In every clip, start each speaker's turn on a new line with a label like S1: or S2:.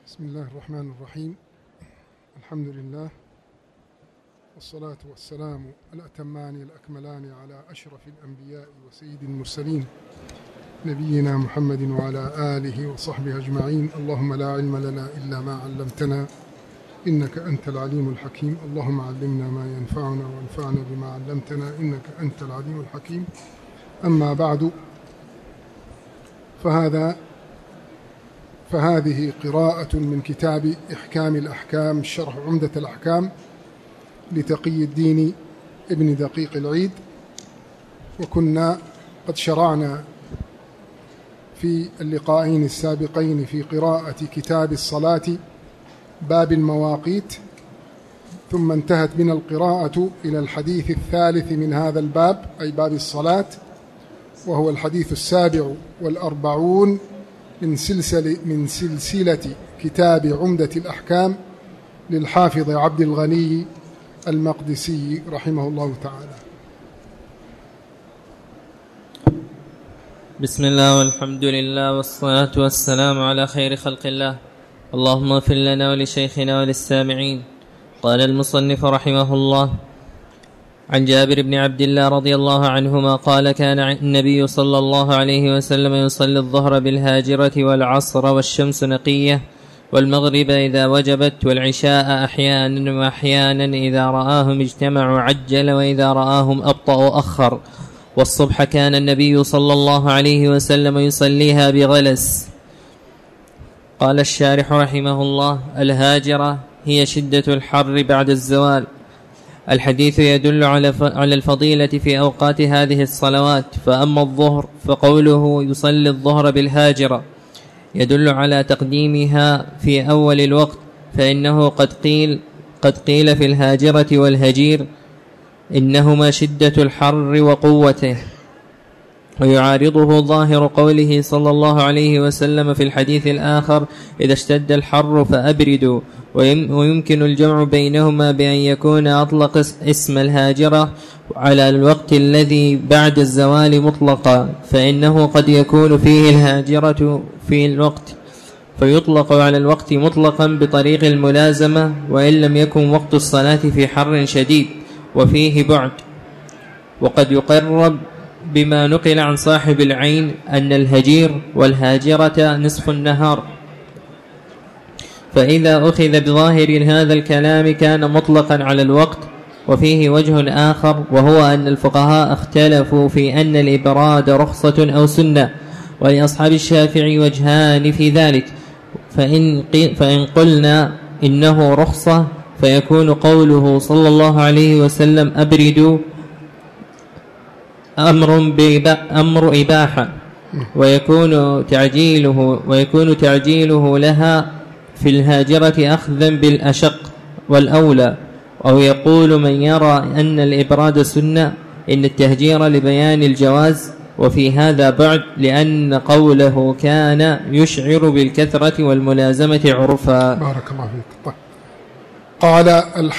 S1: بسم الله الرحمن الرحيم. الحمد لله والصلاة والسلام الأتمان الأكملان على أشرف الأنبياء وسيد المرسلين نبينا محمد وعلى آله وصحبه أجمعين. اللهم لا علم لنا إلا ما علمتنا إنك أنت العليم الحكيم. اللهم علمنا ما ينفعنا وانفعنا بما علمتنا إنك أنت العليم الحكيم. أما بعد، فهذه قراءة من كتاب إحكام الأحكام شرح عمدة الأحكام لتقي الدين ابن دقيق العيد. وكنا قد شرعنا في اللقاءين السابقين في قراءة كتاب الصلاة باب المواقيت، ثم انتهت بنا القراءة إلى الحديث الثالث من هذا الباب، أي باب الصلاة، وهو الحديث 47 من سلسلة كتاب عمدة الأحكام للحافظ عبد الغني المقدسي رحمه الله تعالى.
S2: بسم الله والحمد لله والصلاة والسلام على خير خلق الله. اللهم اغفر لنا ولشيخنا وللسامعين. قال المصنف رحمه الله: عن جابر بن عبد الله رضي الله عنهما قال: كان النبي صلى الله عليه وسلم يصلي الظهر بالهاجرة والعصر والشمس نقية والمغرب إذا وجبت والعشاء أحيانا، وأحيانا إذا رآهم اجتمعوا عجل وإذا رآهم أبطأوا أخر، والصبح كان النبي صلى الله عليه وسلم يصليها بغلس. قال الشارح رحمه الله: الهاجرة هي شدة الحر بعد الزوال. الحديث يدل على الفضيلة في أوقات هذه الصلوات. فأما الظهر فقوله يصلي الظهر بالهاجرة يدل على تقديمها في أول الوقت، فإنه قد قيل في الهاجرة والهجير إنهما شدة الحر وقوته، ويعارضه ظاهر قوله صلى الله عليه وسلم في الحديث الآخر: إذا اشتد الحر فأبردوا. ويمكن الجمع بينهما بأن يكون أطلق اسم الهاجرة على الوقت الذي بعد الزوال مطلقا، فإنه قد يكون فيه الهاجرة في الوقت فيطلق على الوقت مطلقا بطريق الملازمة، وإن لم يكن وقت الصلاة في حر شديد وفيه بعد. وقد يقرب بما نقل عن صاحب العين أن الهجير والهاجرة نصف النهار. فإذا أخذ بظاهر هذا الكلام كان مطلقا على الوقت. وفيه وجه آخر، وهو أن الفقهاء اختلفوا في أن الإبراد رخصة أو سنة، ولأصحاب الشافعي وجهان في ذلك. فإن قلنا إنه رخصة فيكون قوله صلى الله عليه وسلم أبردوا أمر إباحة، ويكون تعجيله لها في الهاجرة أخذا بالأشق والأولى. أو يقول من يرى أن الإبراد سنة إن التهجير لبيان الجواز، وفي هذا بعد، لأن قوله كان يشعر بالكثرة والملازمة عرفا.
S1: بارك الله فيك. طيب. قال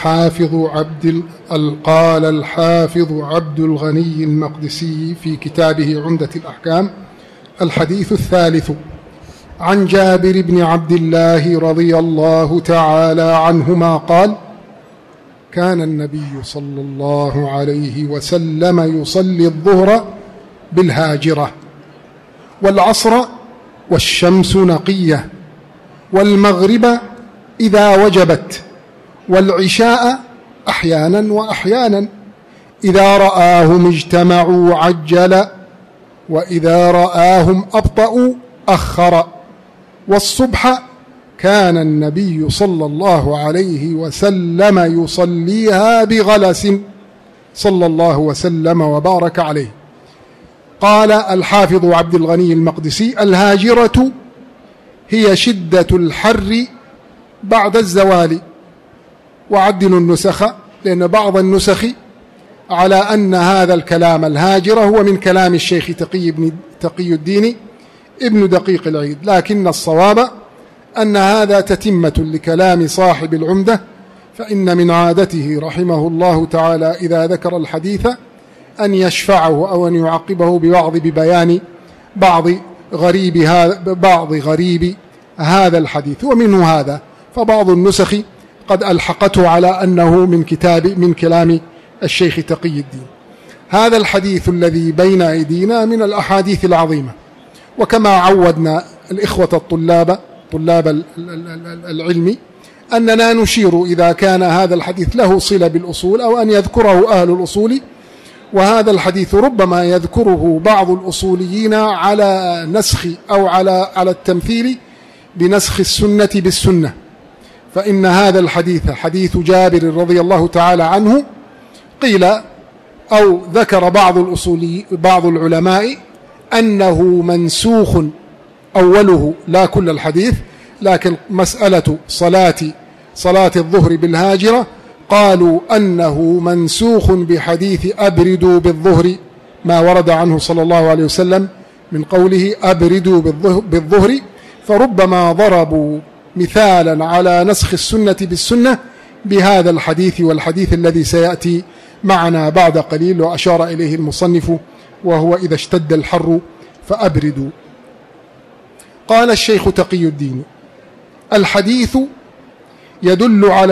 S1: الحافظ عبد الغني المقدسي في كتابه عمدة الأحكام: الحديث الثالث. عن جابر بن عبد الله رضي الله تعالى عنهما قال: كان النبي صلى الله عليه وسلم يصلي الظهر بالهاجرة والعصر والشمس نقية والمغرب إذا وجبت والعشاء أحيانا وأحيانا، إذا رآهم اجتمعوا عجل وإذا رآهم أبطأوا أخر، والصبح كان النبي صلى الله عليه وسلم يصليها بغلس صلى الله وسلم وبارك عليه. قال الحافظ عبد الغني المقدسي: الهاجرة هي شدة الحر بعد الزوال. وعدلوا النسخ، لأن بعض النسخ على أن هذا الكلام الهاجرة هو من كلام الشيخ تقي الدين ابن دقيق العيد، لكن الصواب أن هذا تتمة لكلام صاحب العمدة، فإن من عادته رحمه الله تعالى إذا ذكر الحديث أن يشفعه أو أن يعقبه ببيان بعض غريب هذا الحديث. ومنه هذا، فبعض النسخ قد ألحقته على أنه من كلام الشيخ تقي الدين. هذا الحديث الذي بين أيدينا من الأحاديث العظيمة، وكما عودنا الإخوة طلاب العلم أننا نشير إذا كان هذا الحديث له صلة بالأصول أو أن يذكره أهل الأصول. وهذا الحديث ربما يذكره بعض الأصوليين على نسخ أو على التمثيل بنسخ السنة بالسنة، فإن هذا الحديث حديث جابر رضي الله تعالى عنه قيل أو ذكر بعض العلماء أنه منسوخ أوله، لا كل الحديث، لكن مسألة صلاة الظهر بالهاجرة قالوا أنه منسوخ بحديث أبردوا بالظهر، ما ورد عنه صلى الله عليه وسلم من قوله أبردوا بالظهر، فربما ضربوا مثالا على نسخ السنة بالسنة بهذا الحديث والحديث الذي سيأتي معنا بعد قليل وأشار إليه المصنف، وهو إذا اشتد الحر فأبردوا. قال الشيخ تقي الدين: الحديث يدل على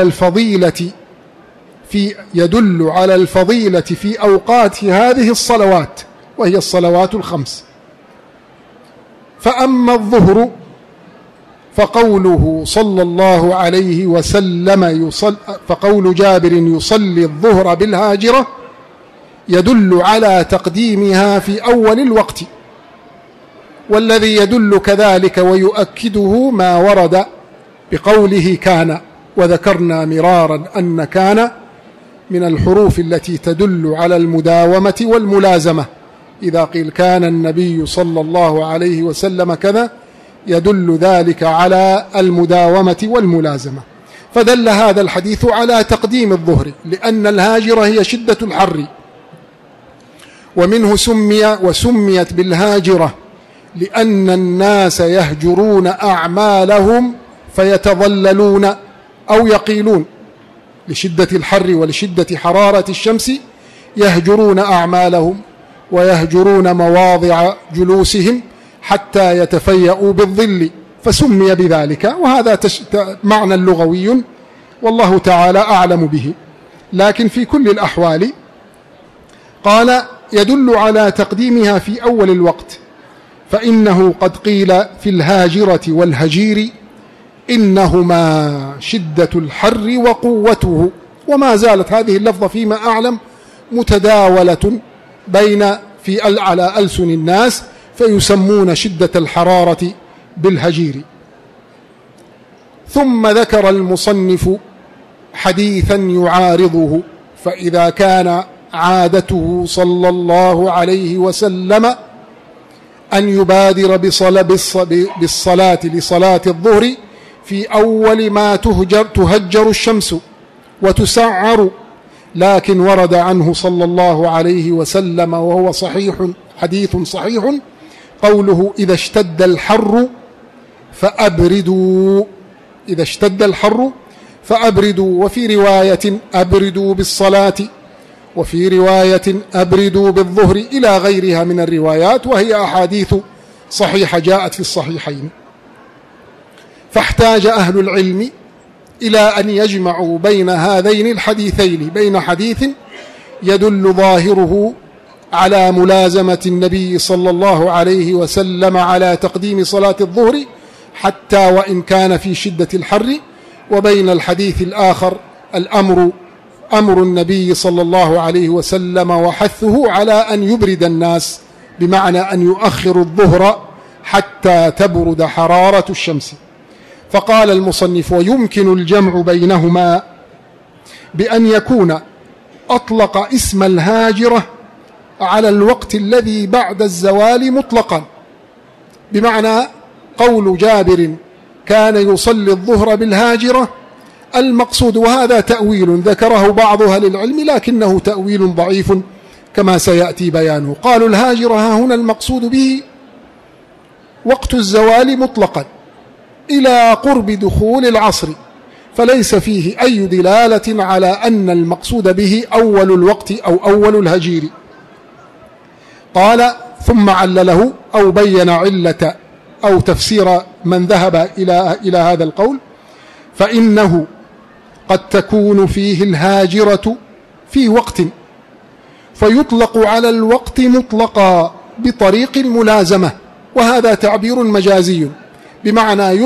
S1: الفضيلة في أوقات هذه الصلوات، وهي الصلوات الخمس. فأما الظهر فقوله صلى الله عليه وسلم فقول جابر يصلي الظهر بالهاجرة يدل على تقديمها في أول الوقت، والذي يدل كذلك ويؤكده ما ورد بقوله كان، وذكرنا مرارا أن كان من الحروف التي تدل على المداومة والملازمة. إذا قيل كان النبي صلى الله عليه وسلم كذا يدل ذلك على المداومة والملازمة. فدل هذا الحديث على تقديم الظهر، لأن الهاجرة هي شدة الحر، ومنه وسميت بالهاجرة لأن الناس يهجرون أعمالهم فيتظللون أو يقيلون لشدة الحر ولشدة حرارة الشمس، يهجرون أعمالهم ويهجرون مواضع جلوسهم حتى يتفيأوا بالظل، فسمي بذلك. وهذا معنى لغوي والله تعالى أعلم به، لكن في كل الأحوال قال يدل على تقديمها في أول الوقت، فإنه قد قيل في الهاجرة والهجير إنهما شدة الحر وقوته. وما زالت هذه اللفظة فيما أعلم متداولة على ألسن الناس، فيسمون شدة الحرارة بالهجير. ثم ذكر المصنف حديثا يعارضه، فإذا كان عادته صلى الله عليه وسلم أن يبادر بالصلاة لصلاة الظهر في أول ما تهجر الشمس وتسعر، لكن ورد عنه صلى الله عليه وسلم وهو حديث صحيح قوله إذا اشتد الحر فأبردوا، إذا اشتد الحر فأبردوا، وفي رواية أبردوا بالصلاة، وفي رواية أبردوا بالظهر، إلى غيرها من الروايات، وهي أحاديث صحيحة جاءت في الصحيحين. فاحتاج أهل العلم إلى أن يجمعوا بين هذين الحديثين، بين حديث يدل ظاهره على ملازمة النبي صلى الله عليه وسلم على تقديم صلاة الظهر حتى وإن كان في شدة الحر، وبين الحديث الآخر أمر النبي صلى الله عليه وسلم وحثه على أن يبرد الناس، بمعنى أن يؤخر الظهر حتى تبرد حرارة الشمس. فقال المصنف ويمكن الجمع بينهما بأن يكون أطلق اسم الهاجرة على الوقت الذي بعد الزوال مطلقا، بمعنى قول جابر كان يصلي الظهر بالهاجرة المقصود، وهذا تأويل ذكره بعض أهل العلم لكنه تأويل ضعيف كما سيأتي بيانه. قالوا الهاجرة هنا المقصود به وقت الزوال مطلقا إلى قرب دخول العصر، فليس فيه أي دلالة على أن المقصود به أول الوقت أو أول الهجير. قال ثم علله أو بين علة أو تفسير من ذهب إلى هذا القول، فإنه قد تكون فيه الهاجرة في وقت فيطلق على الوقت مطلقا بطريق الملازمة، وهذا تعبير مجازي، بمعنى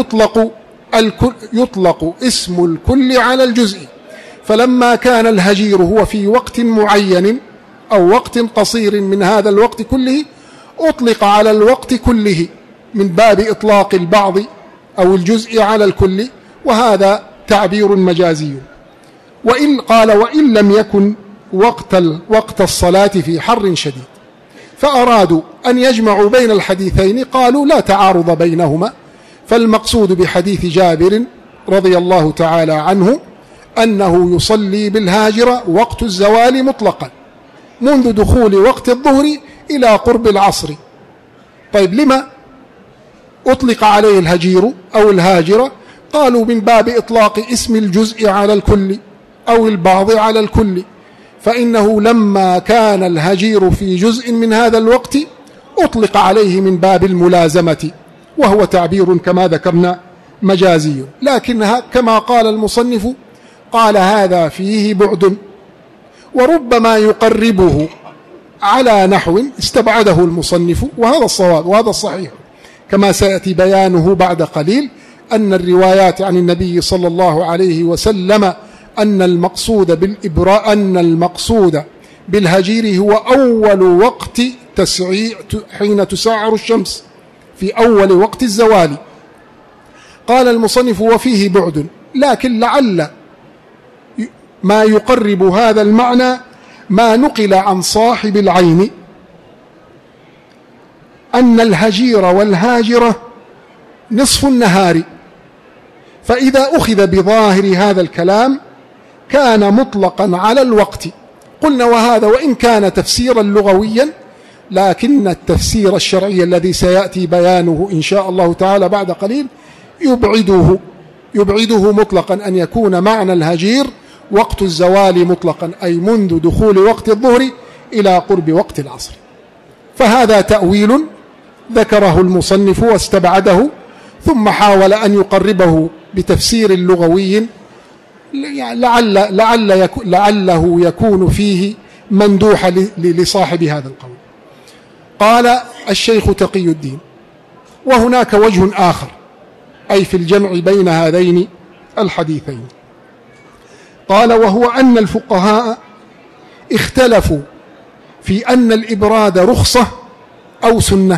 S1: يطلق اسم الكل على الجزء، فلما كان الهجير هو في وقت معين أو وقت قصير من هذا الوقت كله أطلق على الوقت كله من باب إطلاق البعض أو الجزء على الكل، وهذا تعبير مجازي. وإن لم يكن وقت الصلاة في حر شديد، فأرادوا أن يجمعوا بين الحديثين، قالوا لا تعارض بينهما، فالمقصود بحديث جابر رضي الله تعالى عنه أنه يصلي بالهاجرة وقت الزوال مطلقا منذ دخول وقت الظهر إلى قرب العصر. طيب لما أطلق عليه الهجير أو الهاجرة؟ قالوا من باب إطلاق اسم الجزء على الكل أو البعض على الكل، فإنه لما كان الهجير في جزء من هذا الوقت أطلق عليه من باب الملازمة، وهو تعبير كما ذكرنا مجازي، لكنها كما قال المصنف قال هذا فيه بعد، وربما يقربه على نحو استبعده المصنف، وهذا الصواب وهذا الصحيح كما سيأتي بيانه بعد قليل، أن الروايات عن النبي صلى الله عليه وسلم أن المقصود بالهجير هو أول وقت حين تسعر الشمس، في أول وقت الزوال. قال المصنف وفيه بعد، لكن لعل ما يقرب هذا المعنى ما نقل عن صاحب العين أن الهجير والهاجرة نصف النهار، فإذا أخذ بظاهر هذا الكلام كان مطلقا على الوقت. قلنا وهذا وإن كان تفسيرا لغويا، لكن التفسير الشرعي الذي سيأتي بيانه إن شاء الله تعالى بعد قليل يبعده مطلقا أن يكون معنى الهجير وقت الزوال مطلقا، أي منذ دخول وقت الظهر إلى قرب وقت العصر. فهذا تأويل ذكره المصنف واستبعده، ثم حاول أن يقربه بتفسير لغوي لعله يكون فيه مندوح لصاحب هذا القول. قال الشيخ تقي الدين: وهناك وجه آخر، أي في الجمع بين هذين الحديثين. قال: وهو أن الفقهاء اختلفوا في أن الإبراد رخصة أو سنة.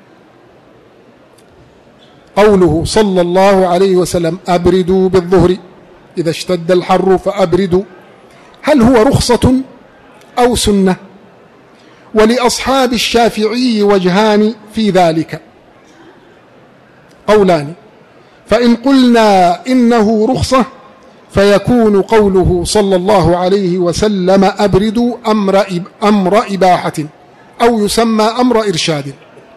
S1: قوله صلى الله عليه وسلم: أبردوا بالظهر إذا اشتد الحر فأبردوا، هل هو رخصة أو سنة؟ ولأصحاب الشافعي وجهان في ذلك، قولان: فإن قلنا إنه رخصة فيكون قوله صلى الله عليه وسلم أبردوا أمر إباحة، أو يسمى أمر إرشاد.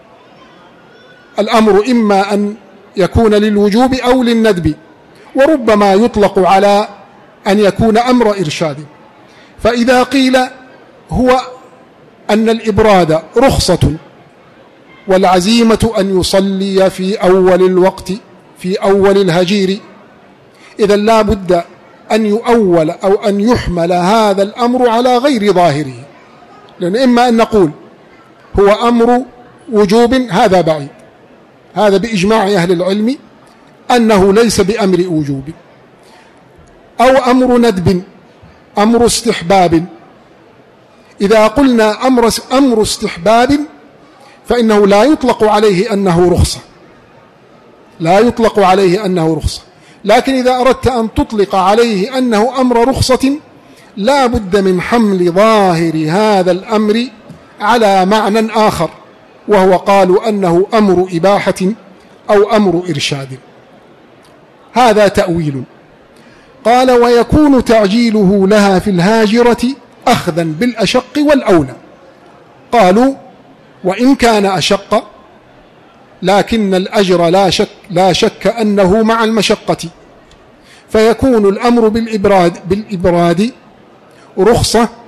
S1: الأمر إما أن يكون للوجوب أو للندب، وربما يطلق على أن يكون أمر إرشاد. فإذا قيل هو أن الإبراد رخصة والعزيمة أن يصلي في أول الوقت في أول الهجير، إذا لا بد أن يؤول أو أن يحمل هذا الأمر على غير ظاهره، لأن إما أن نقول هو أمر وجوب، هذا بعيد، هذا بإجماع أهل العلم أنه ليس بأمر وجوب، أو أمر ندب، أمر استحباب. إذا قلنا أمر استحباب فإنه لا يطلق عليه أنه رخصة، لا يطلق عليه أنه رخصة. لكن إذا أردت أن تطلق عليه أنه أمر رخصة لا بد من حمل ظاهر هذا الأمر على معنى آخر، وهو قالوا أنه أمر إباحة أو أمر إرشاد. هذا تأويل. قال: ويكون تعجيله لها في الهاجرة أخذا بالأشق والأولى. قالوا: وإن كان أشق لكن الأجر لا شك أنه مع المشقة، فيكون الأمر بالإبراد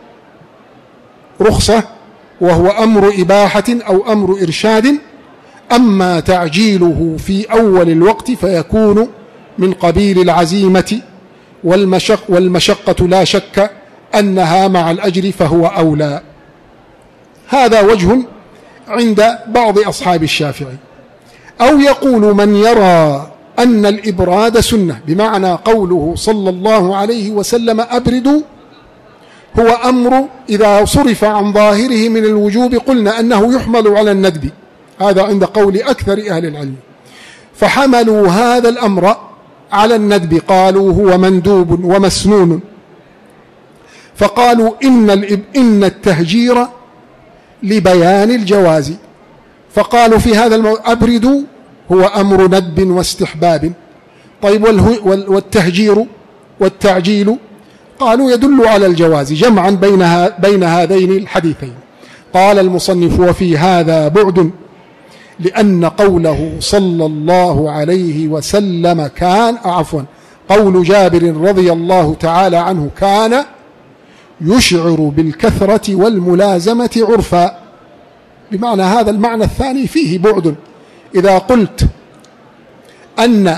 S1: رخصة وهو أمر إباحة أو أمر إرشاد، أما تعجيله في أول الوقت فيكون من قبيل العزيمة والمشقة لا شك أنها مع الأجر فهو أولى. هذا وجه عند بعض أصحاب الشافعي. أو يقول من يرى أن الإبراد سنة، بمعنى قوله صلى الله عليه وسلم أبردوا هو أمر إذا صرف عن ظاهره من الوجوب قلنا أنه يحمل على الندب، هذا عند قول أكثر أهل العلم، فحملوا هذا الأمر على الندب، قالوا هو مندوب ومسنون، فقالوا إن التهجير لبيان الجواز، فقالوا في هذا أبردوا هو أمر ندب واستحباب. طيب والتهجير والتعجيل قالوا يدل على الجواز، جمعا بين هذين الحديثين. قال المصنف وفي هذا بعد، لأن قوله صلى الله عليه وسلم قول جابر رضي الله تعالى عنه كان يشعر بالكثرة والملازمة عرفا، بمعنى هذا المعنى الثاني فيه بعد. إذا قلت أن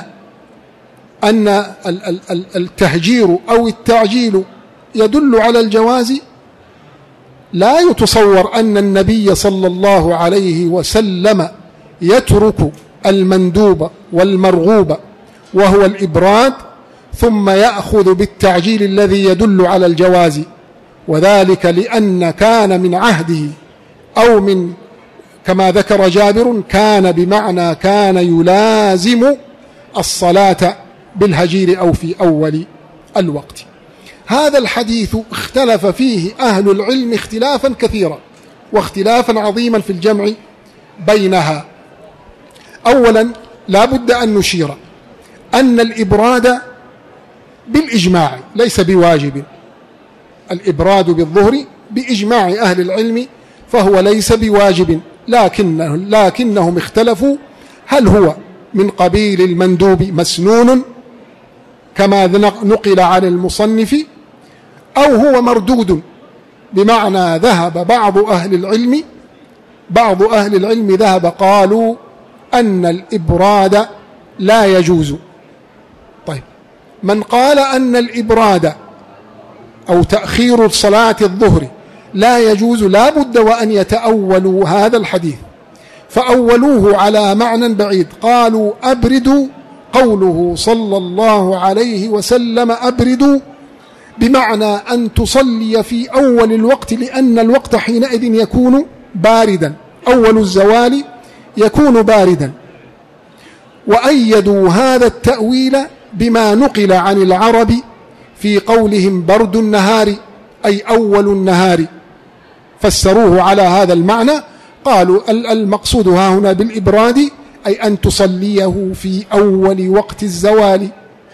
S1: التهجير أو التعجيل يدل على الجواز، لا يتصور أن النبي صلى الله عليه وسلم يترك المندوب والمرغوب وهو الإبراد ثم يأخذ بالتعجيل الذي يدل على الجواز، وذلك لأن كان من عهده أو من كما ذكر جابر كان بمعنى كان يلازم الصلاة بالهجير أو في أول الوقت. هذا الحديث اختلف فيه أهل العلم اختلافا كثيرا واختلافا عظيما في الجمع بينها. أولا لا بد أن نشير أن الإبراد بالإجماع ليس بواجب، الإبراد بالظهر بإجماع أهل العلم فهو ليس بواجب، لكنهم اختلفوا هل هو من قبيل المندوب مسنون كما نقل عن المصنف أو هو مردود، بمعنى ذهب بعض أهل العلم ذهب قالوا أن الإبراد لا يجوز. طيب من قال أن الإبراد أو تأخير صلاة الظهر لا يجوز لا بد وأن يتأولوا هذا الحديث، فأولوه على معنى بعيد، قالوا أبردوا قوله صلى الله عليه وسلم أبردوا بمعنى أن تصلي في أول الوقت، لأن الوقت حينئذ يكون باردا، أول الزوال يكون باردا. وأيدوا هذا التأويل بما نقل عن العرب في قولهم برد النهار أي أول النهار، فسروه على هذا المعنى، قالوا المقصود ها هنا بالإبراد أي أن تصليه في أول وقت الزوال،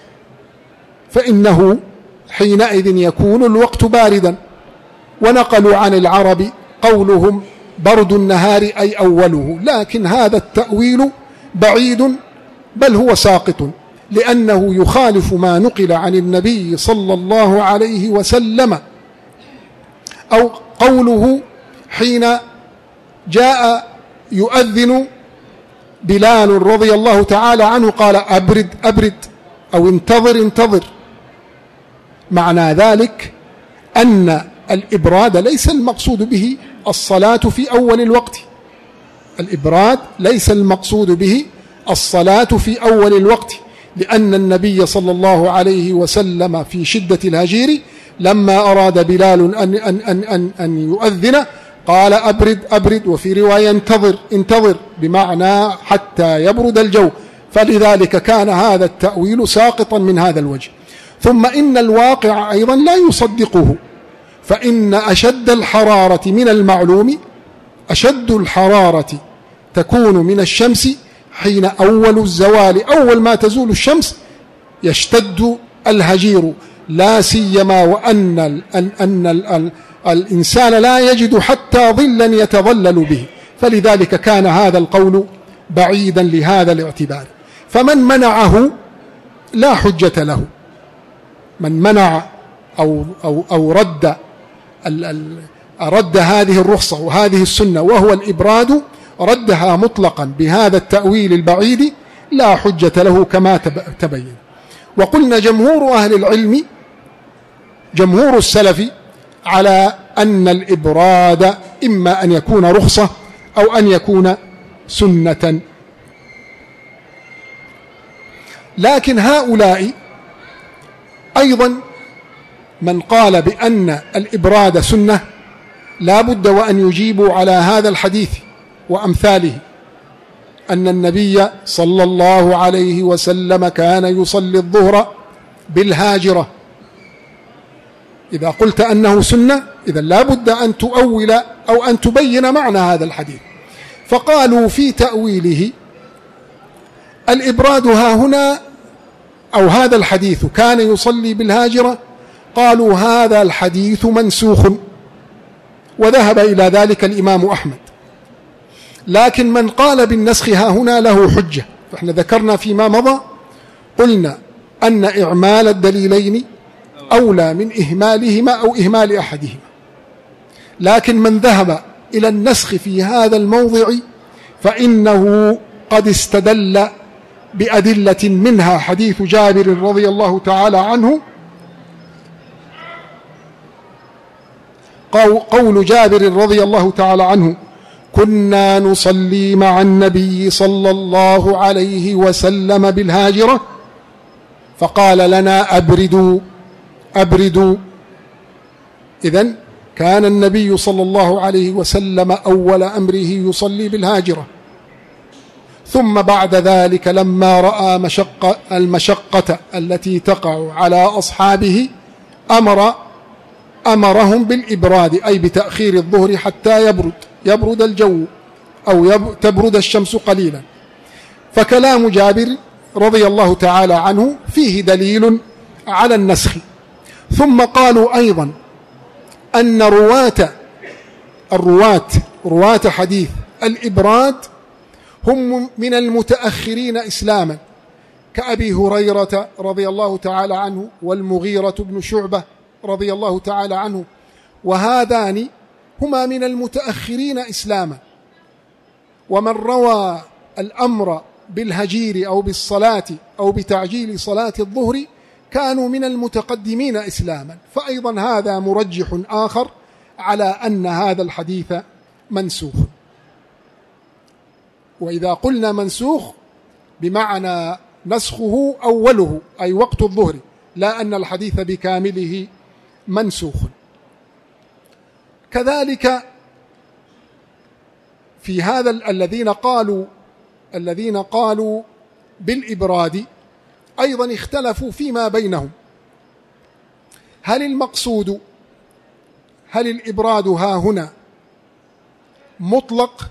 S1: فإنه حينئذ يكون الوقت باردا. ونقلوا عن العرب قولهم برد النهار أي أوله، لكن هذا التأويل بعيد بل هو ساقط، لأنه يخالف ما نقل عن النبي صلى الله عليه وسلم. أو قوله حين جاء يؤذن بلال رضي الله تعالى عنه قال أبرد أبرد أو انتظر انتظر، معنى ذلك أن الإبراد ليس المقصود به الصلاة في أول الوقت، الإبراد ليس المقصود به الصلاة في أول الوقت، لأن النبي صلى الله عليه وسلم في شدة الهجير لما أراد بلال أن يؤذن قال أبرد أبرد، وفي رواية انتظر انتظر بمعنى حتى يبرد الجو، فلذلك كان هذا التأويل ساقطا من هذا الوجه. ثم إن الواقع أيضا لا يصدقه، فإن أشد الحرارة من المعلوم، أشد الحرارة تكون من الشمس حين أول الزوال، أول ما تزول الشمس يشتد الهجير، لا سيما وأن الإنسان لا يجد حتى ظلا يتظلل به، فلذلك كان هذا القول بعيدا لهذا الاعتبار. فمن منعه لا حجة له، من منع أو رد هذه الرخصة وهذه السنة وهو الإبراد، ردها مطلقا بهذا التأويل البعيد لا حجة له كما تبين. وقلنا جمهور أهل العلم، جمهور السلف، على أن الإبراد إما أن يكون رخصة أو أن يكون سنة. لكن هؤلاء أيضا من قال بأن الإبراد سنة لا بد وأن يجيبوا على هذا الحديث وأمثاله، أن النبي صلى الله عليه وسلم كان يصلي الظهر بالهاجرة. إذا قلت أنه سنة إذن لا بد أن تؤول أو أن تبين معنى هذا الحديث. فقالوا في تأويله الإبراد ها هنا أو هذا الحديث كان يصلي بالهاجرة، قالوا هذا الحديث منسوخ، وذهب إلى ذلك الإمام أحمد. لكن من قال بالنسخ ها هنا له حجة، فإحنا ذكرنا فيما مضى قلنا أن إعمال الدليلين أولى من إهمالهما أو إهمال أحدهما. لكن من ذهب إلى النسخ في هذا الموضع فإنه قد استدل بأدلة، منها حديث جابر رضي الله تعالى عنه، قول جابر رضي الله تعالى عنه: كنا نصلي مع النبي صلى الله عليه وسلم بالهاجرة فقال لنا أبردوا. إذن كان النبي صلى الله عليه وسلم أول أمره يصلي بالهاجرة، ثم بعد ذلك لما رأى المشقة التي تقع على أصحابه أمرهم بالإبراد، أي بتأخير الظهر حتى يبرد الجو أو تبرد الشمس قليلا. فكلام جابر رضي الله تعالى عنه فيه دليل على النسخ. ثم قالوا أيضا أن رواة حديث الإبراد هم من المتأخرين إسلاما، كأبي هريرة رضي الله تعالى عنه والمغيرة بن شعبة رضي الله تعالى عنه، وهذان هما من المتأخرين إسلاما. ومن روى الأمر بالهجير أو بالصلاة أو بتعجيل صلاة الظهر كانوا من المتقدمين إسلاما، فأيضا هذا مرجح آخر على أن هذا الحديث منسوخ. وإذا قلنا منسوخ بمعنى نسخه أوله أي وقت الظهر، لا أن الحديث بكامله منسوخ. كذلك في هذا الذين قالوا بالإبراد أيضا اختلفوا فيما بينهم، هل الإبراد ها هنا مطلق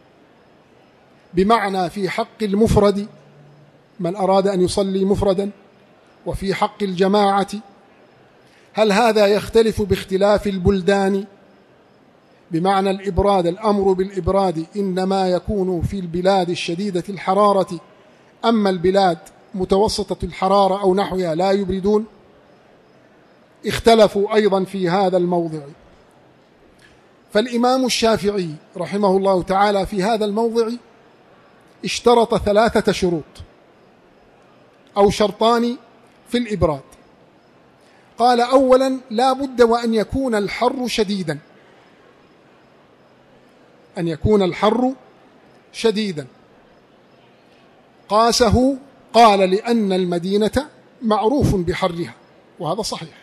S1: بمعنى في حق المفرد من أراد أن يصلي مفردا، وفي حق الجماعة؟ هل هذا يختلف باختلاف البلدان بمعنى الأمر بالإبراد إنما يكون في البلاد الشديدة الحرارة، أما البلاد متوسطة الحرارة أو نحوها لا يبردون؟ اختلفوا أيضا في هذا الموضع. فالإمام الشافعي رحمه الله تعالى في هذا الموضع اشترط 3 شروط أو شرطان في الإبراد. قال: أولا لا بد وأن يكون الحر شديدا، أن يكون الحر شديدا. قاسه، قال: لأن المدينة معروف بحرها، وهذا صحيح.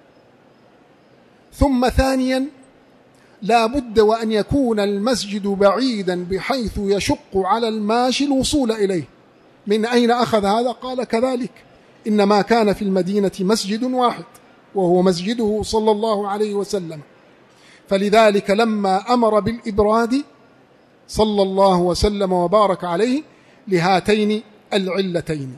S1: ثم ثانيا لا بد وأن يكون المسجد بعيدا بحيث يشق على الماشي الوصول إليه. من أين أخذ هذا؟ قال: كذلك إنما كان في المدينة مسجد واحد وهو مسجده صلى الله عليه وسلم، فلذلك لما أمر بالإبراد صلى الله وسلم وبارك عليه لهاتين العلتين.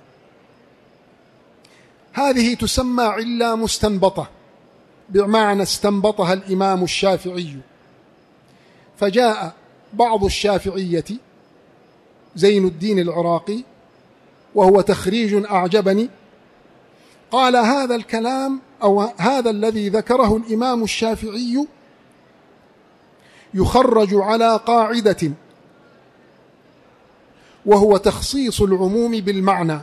S1: هذه تسمى علة مستنبطة، بمعنى استنبطها الإمام الشافعي. فجاء بعض الشافعية زين الدين العراقي وهو تخريج أعجبني، قال: هذا الكلام أو هذا الذي ذكره الإمام الشافعي يخرج على قاعدة وهو تخصيص العموم بالمعنى.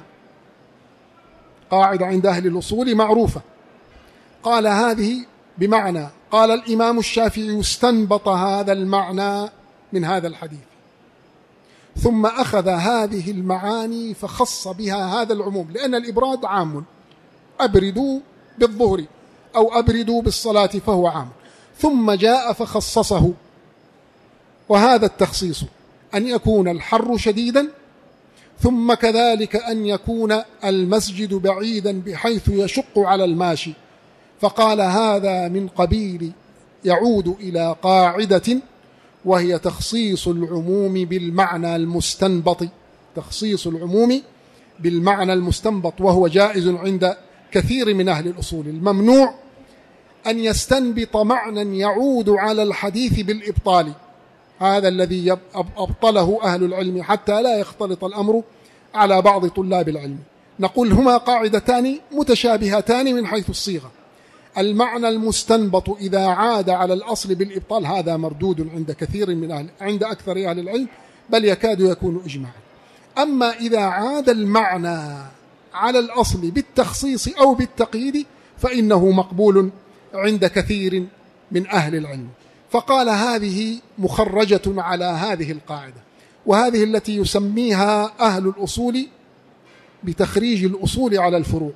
S1: قاعدة عند أهل الأصول معروفة. قال هذه بمعنى، قال الإمام الشافعي استنبط هذا المعنى من هذا الحديث، ثم أخذ هذه المعاني فخص بها هذا العموم، لأن الإبراد عام، أبردوا بالظهر أو أبردوا بالصلاة فهو عام، ثم جاء فخصصه. وهذا التخصيص أن يكون الحر شديدا، ثم كذلك أن يكون المسجد بعيدا بحيث يشق على الماشي، فقال هذا من قبيل يعود إلى قاعدة وهي تخصيص العموم بالمعنى المستنبط، تخصيص العموم بالمعنى المستنبط، وهو جائز عند كثير من أهل الأصول. الممنوع أن يستنبط معنى يعود على الحديث بالإبطال، هذا الذي أبطله أهل العلم حتى لا يختلط الأمر على بعض طلاب العلم. نقول هما قاعدتان متشابهتان من حيث الصيغة. المعنى المستنبط إذا عاد على الأصل بالإبطال هذا مردود عند أكثر أهل العلم، بل يكاد يكون إجماعا. أما إذا عاد المعنى على الأصل بالتخصيص أو بالتقييد فإنه مقبول عند كثير من أهل العلم. فقال هذه مخرجة على هذه القاعدة، وهذه التي يسميها أهل الأصول بتخريج الأصول على الفروع.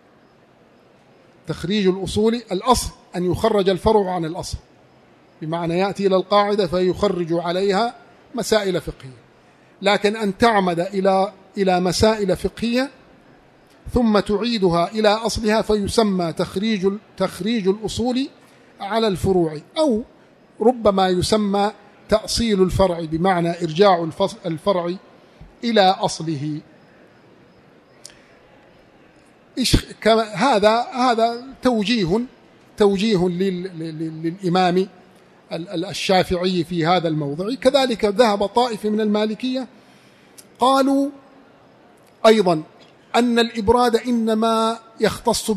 S1: تخريج الأصول، الأصل أن يخرج الفرع عن الأصل، بمعنى يأتي إلى القاعدة فيخرج عليها مسائل فقهية، لكن أن تعمد إلى مسائل فقهية ثم تعيدها إلى أصلها فيسمى تخريج الأصول على الفروع، أو ربما يسمى تأصيل الفرع، بمعنى إرجاع الفرع إلى أصله. هذا توجيه للإمام الشافعي في هذا الموضع. كذلك ذهب طائفة من المالكية قالوا أيضا أن الإبراد إنما يختص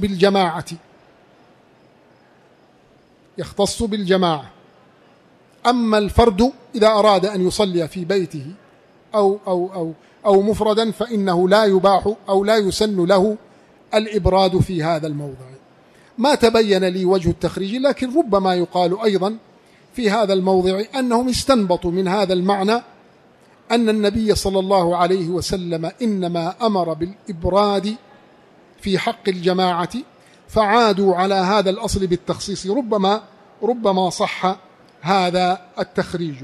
S1: بالجماعة، أما الفرد إذا أراد أن يصلي في بيته أو مفردا فإنه لا يباح أو لا يسن له الإبراد في هذا الموضع. ما تبين لي وجه التخريج، لكن ربما يقال أيضا في هذا الموضع أنهم استنبطوا من هذا المعنى أن النبي صلى الله عليه وسلم إنما أمر بالإبراد في حق الجماعة، فعادوا على هذا الأصل بالتخصيص. ربما صح هذا التخريج.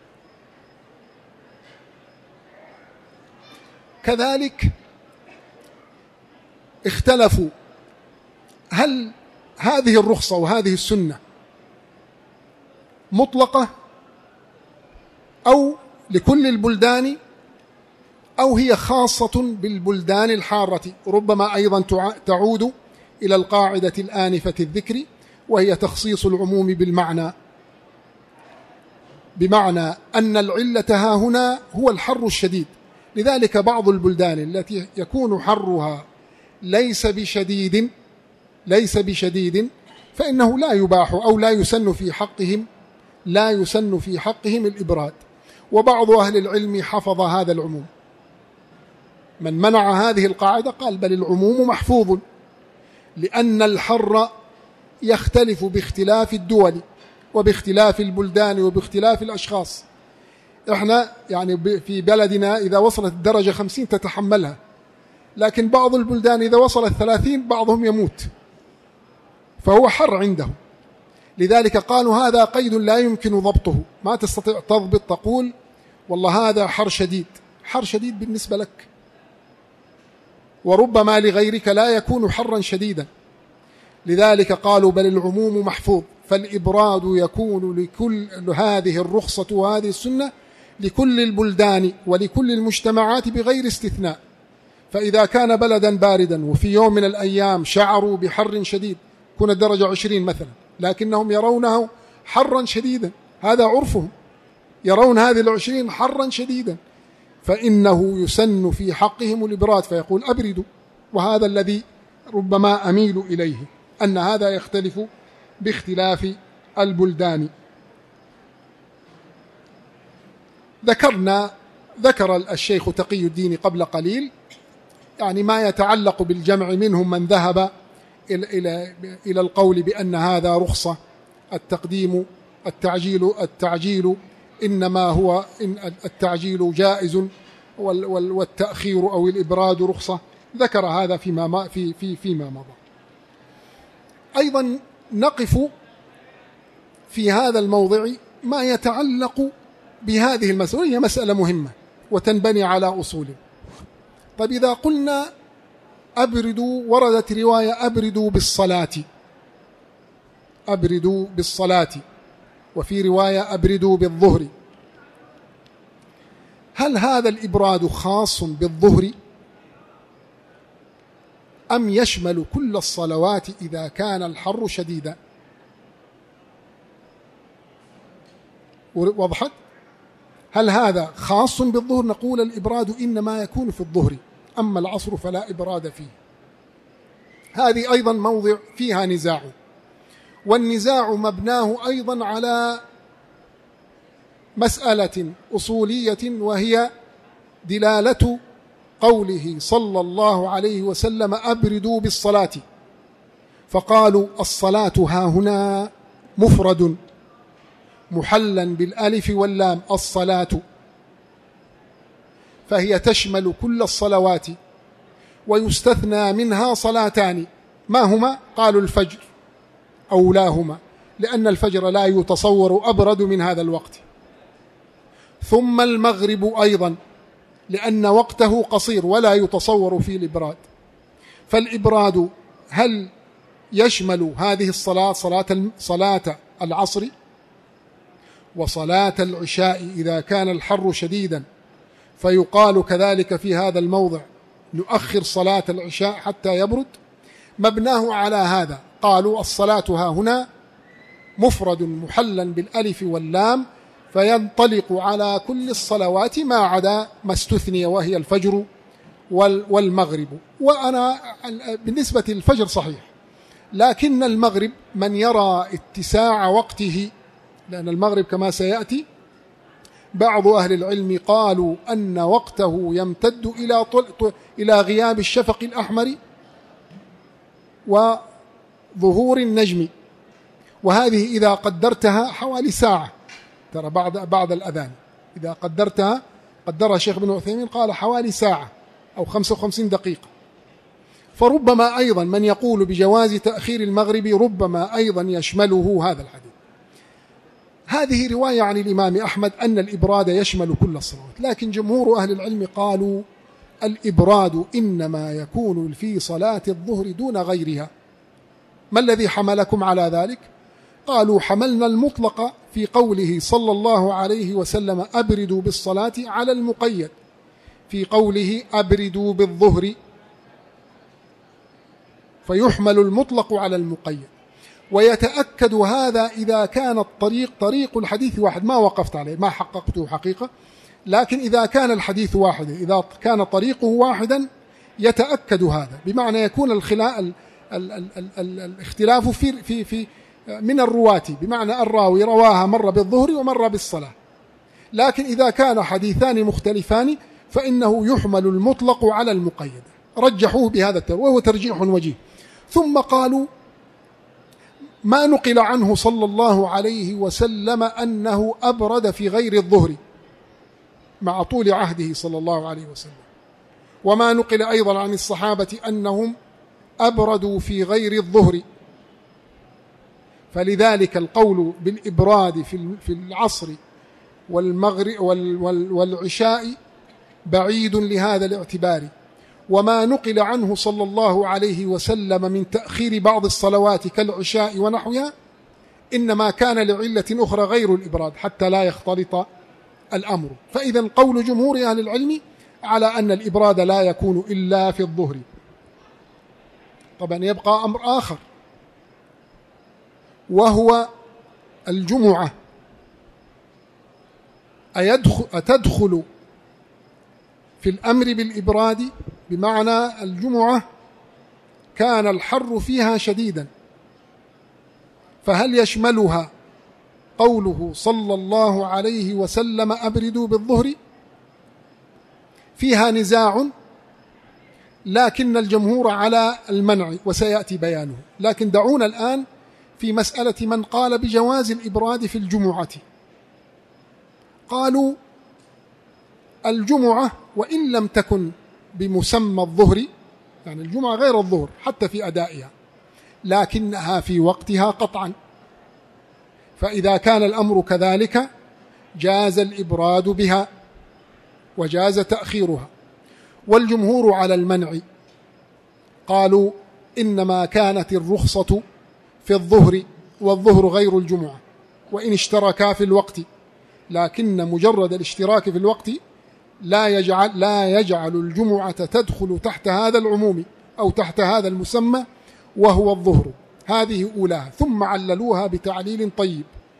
S1: كذلك اختلفوا هل هذه الرخصة وهذه السنة مطلقة أو لكل البلدان، أو هي خاصة بالبلدان الحارة. ربما أيضا تعود إلى القاعدة الآنفة الذكر، وهي تخصيص العموم بالمعنى، بمعنى أن العلة ها هنا هو الحر الشديد. لذلك بعض البلدان التي يكون حرها ليس بشديد فإنه لا يباح أو لا يسن في حقهم الإبراد. وبعض أهل العلم حفظ هذا العموم. من منع هذه القاعدة قال بل العموم محفوظ، لأن الحر يختلف باختلاف الدول وباختلاف البلدان وباختلاف الأشخاص. احنا يعني في بلدنا إذا وصلت الدرجة 50 تتحملها، لكن بعض البلدان إذا وصلت 30 بعضهم يموت، فهو حر عندهم. لذلك قالوا هذا قيد لا يمكن ضبطه، ما تستطيع تضبط تقول والله هذا حر شديد بالنسبة لك، وربما لغيرك لا يكون حرا شديدا. لذلك قالوا بل العموم محفوظ، فالإبراد يكون لكل هذه الرخصة وهذه السنة لكل البلدان ولكل المجتمعات بغير استثناء. فإذا كان بلدا باردا وفي يوم من الأيام شعروا بحر شديد، كون الدرجة 20 مثلا، لكنهم يرونه حرا شديدا، هذا عرفهم، يرون هذه 20 حرا شديدا، فإنه يسن في حقهم الإبراد، فيقول أبردوا. وهذا الذي ربما أميل إليه، أن هذا يختلف باختلاف البلدان. ذكرنا ذكر الشيخ تقي الدين قبل قليل يعني ما يتعلق بالجمع، منهم من ذهب إلى القول بأن هذا رخصة، التقديم التعجيل إنما هو التعجيل جائز والتأخير أو الإبراد رخصة، ذكر هذا فيما مضى. أيضا نقف في هذا الموضع ما يتعلق بهذه المسألة، هي مسألة مهمة وتنبني على أصول. طيب إذا قلنا أبردوا، وردت رواية أبردوا بالصلاة، وفي رواية أبردوا بالظهر، هل هذا الإبراد خاص بالظهر أم يشمل كل الصلوات إذا كان الحر شديدا؟ وضحت؟ هل هذا خاص بالظهر؟ نقول الإبراد إنما يكون في الظهر، أما العصر فلا إبراد فيه. هذه أيضا موضع فيها نزاع، والنزاع مبناه أيضا على مسألة أصولية، وهي دلالة قوله صلى الله عليه وسلم أبردوا بالصلاة، فقالوا الصلاة هاهنا مفرد محلا بالألف واللام، الصلاة، فهي تشمل كل الصلوات، ويستثنى منها صلاتان، ما هما؟ قالوا الفجر أولاهما، لأن الفجر لا يتصور أبرد من هذا الوقت، ثم المغرب أيضا لأن وقته قصير ولا يتصور فيه الإبراد. فالإبراد هل يشمل هذه الصلاة، صلاة العصر وصلاة العشاء إذا كان الحر شديدا، فيقال كذلك في هذا الموضع نؤخر صلاة العشاء حتى يبرد؟ مبناه على هذا، قالوا الصلاة ها هنا مفرد محلا بالألف واللام، فينطلق على كل الصلوات ما عدا ما استثني، وهي الفجر والمغرب. وأنا بالنسبة للفجر صحيح، لكن المغرب من يرى اتساع وقته، لأن المغرب كما سيأتي بعض أهل العلم قالوا أن وقته يمتد إلى غياب الشفق الأحمر وظهور النجم، وهذه إذا قدرتها حوالي ساعة، ترى بعد الأذان إذا قدرها الشيخ ابن عثيمين قال حوالي ساعة أو 55 دقيقة. فربما أيضا من يقول بجواز تأخير المغرب ربما أيضا يشمله هذا الحديث. هذه رواية عن الإمام أحمد أن الإبراد يشمل كل الصلوات، لكن جمهور أهل العلم قالوا الإبراد إنما يكون في صلاة الظهر دون غيرها. ما الذي حملكم على ذلك؟ قالوا حملنا المطلق في قوله صلى الله عليه وسلم أبردوا بالصلاة على المقيد في قوله أبردوا بالظهر، فيحمل المطلق على المقيد. ويتأكد هذا إذا كان طريق الحديث واحد، ما وقفت عليه ما حققته حقيقة، لكن إذا كان الحديث واحد، إذا كان طريقه واحدا يتأكد هذا، بمعنى يكون الاختلاف في من الرواة، بمعنى الراوي رواها مرة بالظهر ومرة بالصلاة. لكن إذا كان حديثان مختلفان فإنه يحمل المطلق على المقيد، رجحوه بهذا وهو ترجيح وجيه. ثم قالوا ما نقل عنه صلى الله عليه وسلم أنه أبرد في غير الظهر مع طول عهده صلى الله عليه وسلم، وما نقل أيضا عن الصحابة أنهم أبردوا في غير الظهر، فلذلك القول بالإبراد في العصر والمغرب والعشاء بعيد لهذا الاعتبار. وما نقل عنه صلى الله عليه وسلم من تأخير بعض الصلوات كالعشاء ونحوها إنما كان لعلة أخرى غير الإبراد حتى لا يختلط الأمر. فإذا قول جمهور أهل العلم على أن الإبراد لا يكون إلا في الظهر. طبعا يبقى أمر آخر وهو الجمعة، أتدخل في الأمر بالإبراد؟ بمعنى الجمعة كان الحر فيها شديدا، فهل يشملها قوله صلى الله عليه وسلم أبردوا بالظهر؟ فيها نزاع، لكن الجمهور على المنع وسيأتي بيانه. لكن دعونا الآن في مسألة من قال بجواز الإبراد في الجمعة. قالوا الجمعة وإن لم تكن بمسمى الظهر، يعني الجمعة غير الظهر حتى في أدائها، لكنها في وقتها قطعا، فإذا كان الأمر كذلك جاز الإبراد بها وجاز تأخيرها. والجمهور على المنع، قالوا إنما كانت الرخصة في الظهر، والظهر غير الجمعة وإن اشتركا في الوقت، لكن مجرد الاشتراك في الوقت لا يجعل الجمعة تدخل تحت هذا العموم أو تحت هذا المسمى وهو الظهر. هذه أولاها، ثم عللوها بتعليل طيب.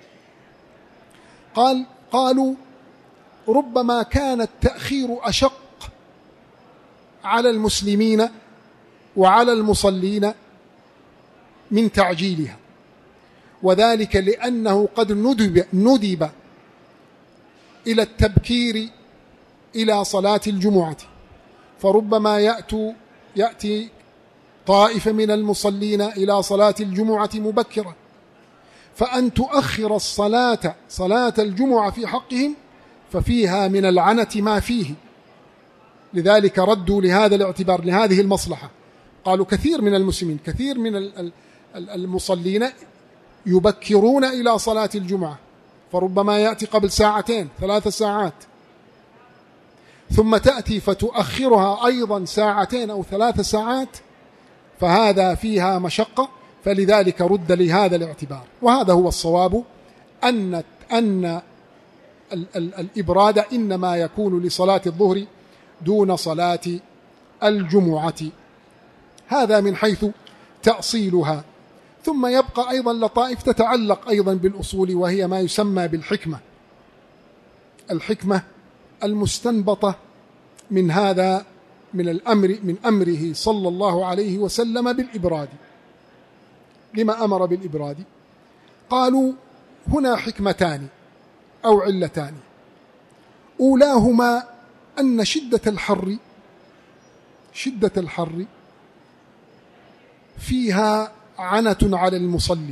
S1: قالوا ربما كان التأخير أشق على المسلمين وعلى المصلين من تعجيلها، وذلك لأنه قد ندب إلى التبكير إلى صلاة الجمعة، فربما يأتي طائفة من المصلين إلى صلاة الجمعة مبكرة، فأن تؤخر صلاة الجمعة في حقهم ففيها من العنة ما فيه. لذلك ردوا لهذا الاعتبار، لهذه المصلحة. قالوا كثير من المسلمين، كثير من المصلين يبكرون إلى صلاة الجمعة، فربما يأتي قبل 2 3 ساعات، ثم تأتي فتؤخرها أيضا 2 أو 3 ساعات، فهذا فيها مشقة. فلذلك رد لهذا الاعتبار. وهذا هو الصواب، أن الإبراد إنما يكون لصلاة الظهر دون صلاة الجمعة. هذا من حيث تأصيلها. ثم يبقى أيضا لطائف تتعلق أيضا بالأصول، وهي ما يسمى بالحكمة، الحكمة المستنبطة من هذا، من أمره صلى الله عليه وسلم بالإبراد. لما أمر بالإبراد؟ قالوا هنا حكمتان أو علتان. أولاهما أن شدة الحر فيها عنة على المصلي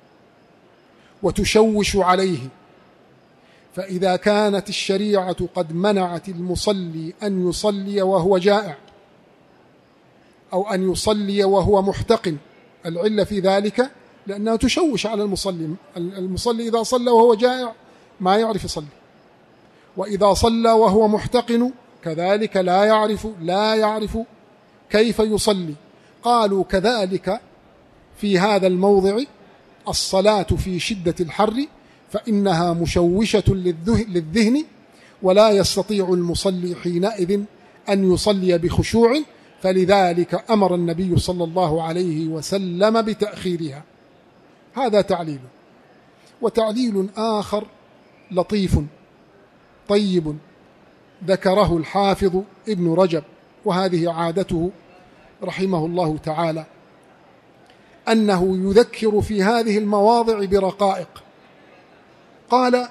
S1: وتشوش عليه، فإذا كانت الشريعة قد منعت المصلي أن يصلي وهو جائع أو أن يصلي وهو محتقن، العلة في ذلك لأنها تشوش على المصلي. المصلي إذا صلى وهو جائع ما يعرف يصلي، وإذا صلى وهو محتقن كذلك لا يعرف كيف يصلي. قالوا كذلك في هذا الموضع الصلاة في شدة الحر فإنها مشوشة للذهن، ولا يستطيع المصلي حينئذ أن يصلي بخشوع، فلذلك أمر النبي صلى الله عليه وسلم بتأخيرها. هذا تعليل. وتعليل آخر لطيف طيب ذكره الحافظ ابن رجب، وهذه عادته رحمه الله تعالى، أنه يذكر في هذه المواضع برقائق. قال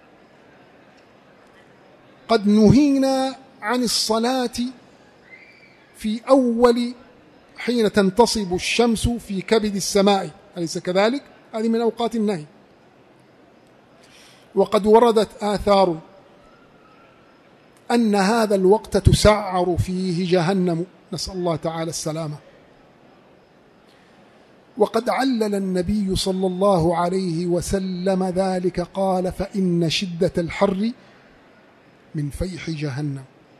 S1: قد نهينا عن الصلاة في أول حين تنتصب الشمس في كبد السماء، أليس كذلك؟ هذه من أوقات النهي. وقد وردت آثار أن هذا الوقت تسعر فيه جهنم، نسأل الله تعالى السلامة. وقد علل النبي صلى الله عليه وسلم ذلك، قال فإن شدة الحر من فيح جهنم.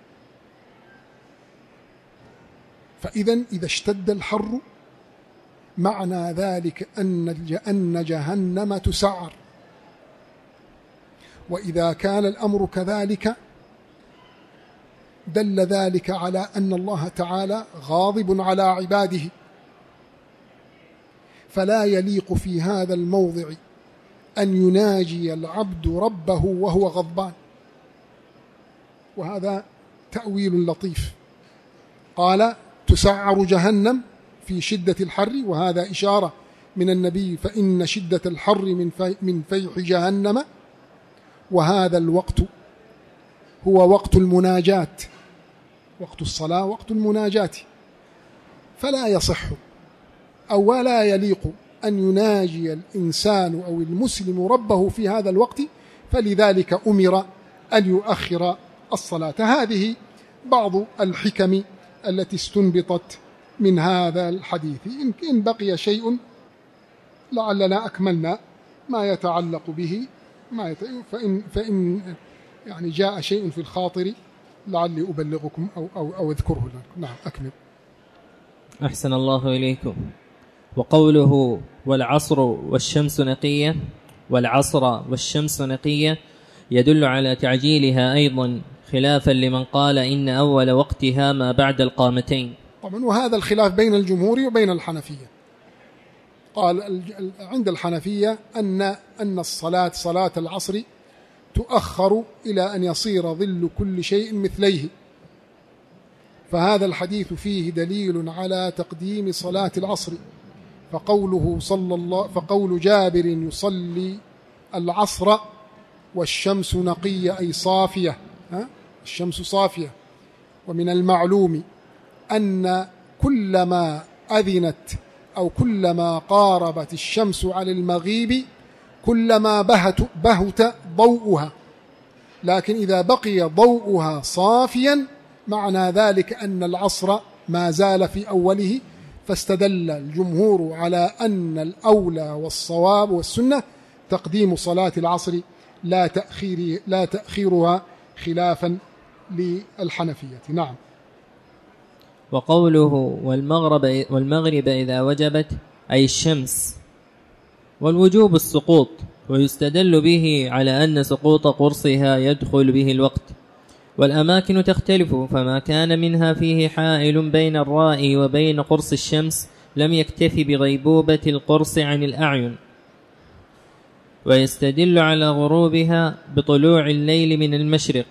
S1: فإذا إذا اشتد الحر معنى ذلك أن جهنم تسعر. وإذا كان الأمر كذلك دل ذلك على أن الله تعالى غاضب على عباده، فلا يليق في هذا الموضع أن يناجي العبد ربه وهو غضبان. وهذا تأويل لطيف. قال تسعر جهنم في شدة الحر، وهذا إشارة من النبي، فإن شدة الحر من فيح جهنم. وهذا الوقت هو وقت المناجاة وقت الصلاة وقت المناجاة، فلا يصح أو ولا يليق أن يناجي الإنسان أو المسلم ربه في هذا الوقت، فلذلك أمر أن يؤخر الصلاة. هذه بعض الحكم التي استنبطت من هذا الحديث. إن بقي شيء لعلنا أكملنا ما يتعلق به، فإن يعني جاء شيء في الخاطر لعلي أبلغكم أو أذكره لكم. نعم أكمل.
S2: أحسن الله إليكم. وقوله والعصر والشمس نقية، والعصر والشمس نقية يدل على تعجيلها أيضا، خلافا لمن قال إن أول وقتها ما بعد القامتين.
S1: طبعا وهذا الخلاف بين الجمهور وبين الحنفية. قال عند الحنفية أن صلاة العصر تؤخر إلى أن يصير ظل كل شيء مثليه، فهذا الحديث فيه دليل على تقديم صلاة العصر. فقول جابر يصلي العصر والشمس نقية أي صافية، الشمس صافية. ومن المعلوم أن كلما أذنت أو كلما قاربت الشمس على المغيب كلما بهت ضوءها، لكن إذا بقي ضوءها صافيا معنى ذلك أن العصر ما زال في أوله، فاستدل الجمهور على أن الأولى والصواب والسنة تقديم صلاة العصر لا تأخيرها خلافا للحنفية. نعم.
S2: وقوله والمغرب إذا وجبت أي الشمس، والوجوب السقوط، ويستدل به على أن سقوط قرصها يدخل به الوقت. والأماكن تختلف، فما كان منها فيه حائل بين الراء وبين قرص الشمس لم يكتف بغيبوبة القرص عن الأعين. ويستدل على غروبها بطلوع الليل من المشرق،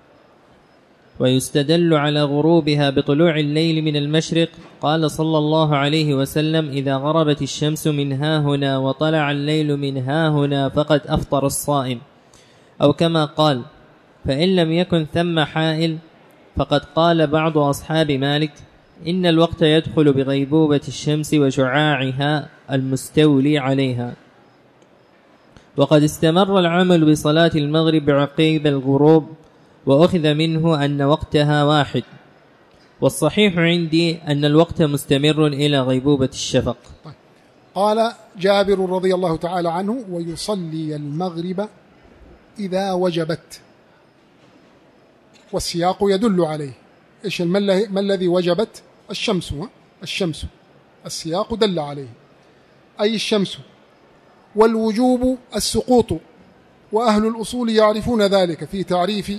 S2: قال صلى الله عليه وسلم إذا غربت الشمس من هاهنا وطلع الليل من هاهنا فقد أفطر الصائم، أو كما قال فإن لم يكن ثم حائل، فقد قال بعض أصحاب مالك إن الوقت يدخل بغيبوبة الشمس وشعاعها المستولي عليها. وقد استمر العمل بصلاة المغرب عقيب الغروب، وأخذ منه أن وقتها واحد، والصحيح عندي أن الوقت مستمر إلى غيبوبة الشفق.
S1: قال جابر رضي الله تعالى عنه ويصلي المغرب إذا وجبت، والسياق يدل عليه. إيش ما الذي وجبت؟ الشمس السياق دل عليه أي الشمس، والوجوب السقوط، وأهل الأصول يعرفون ذلك في تعريف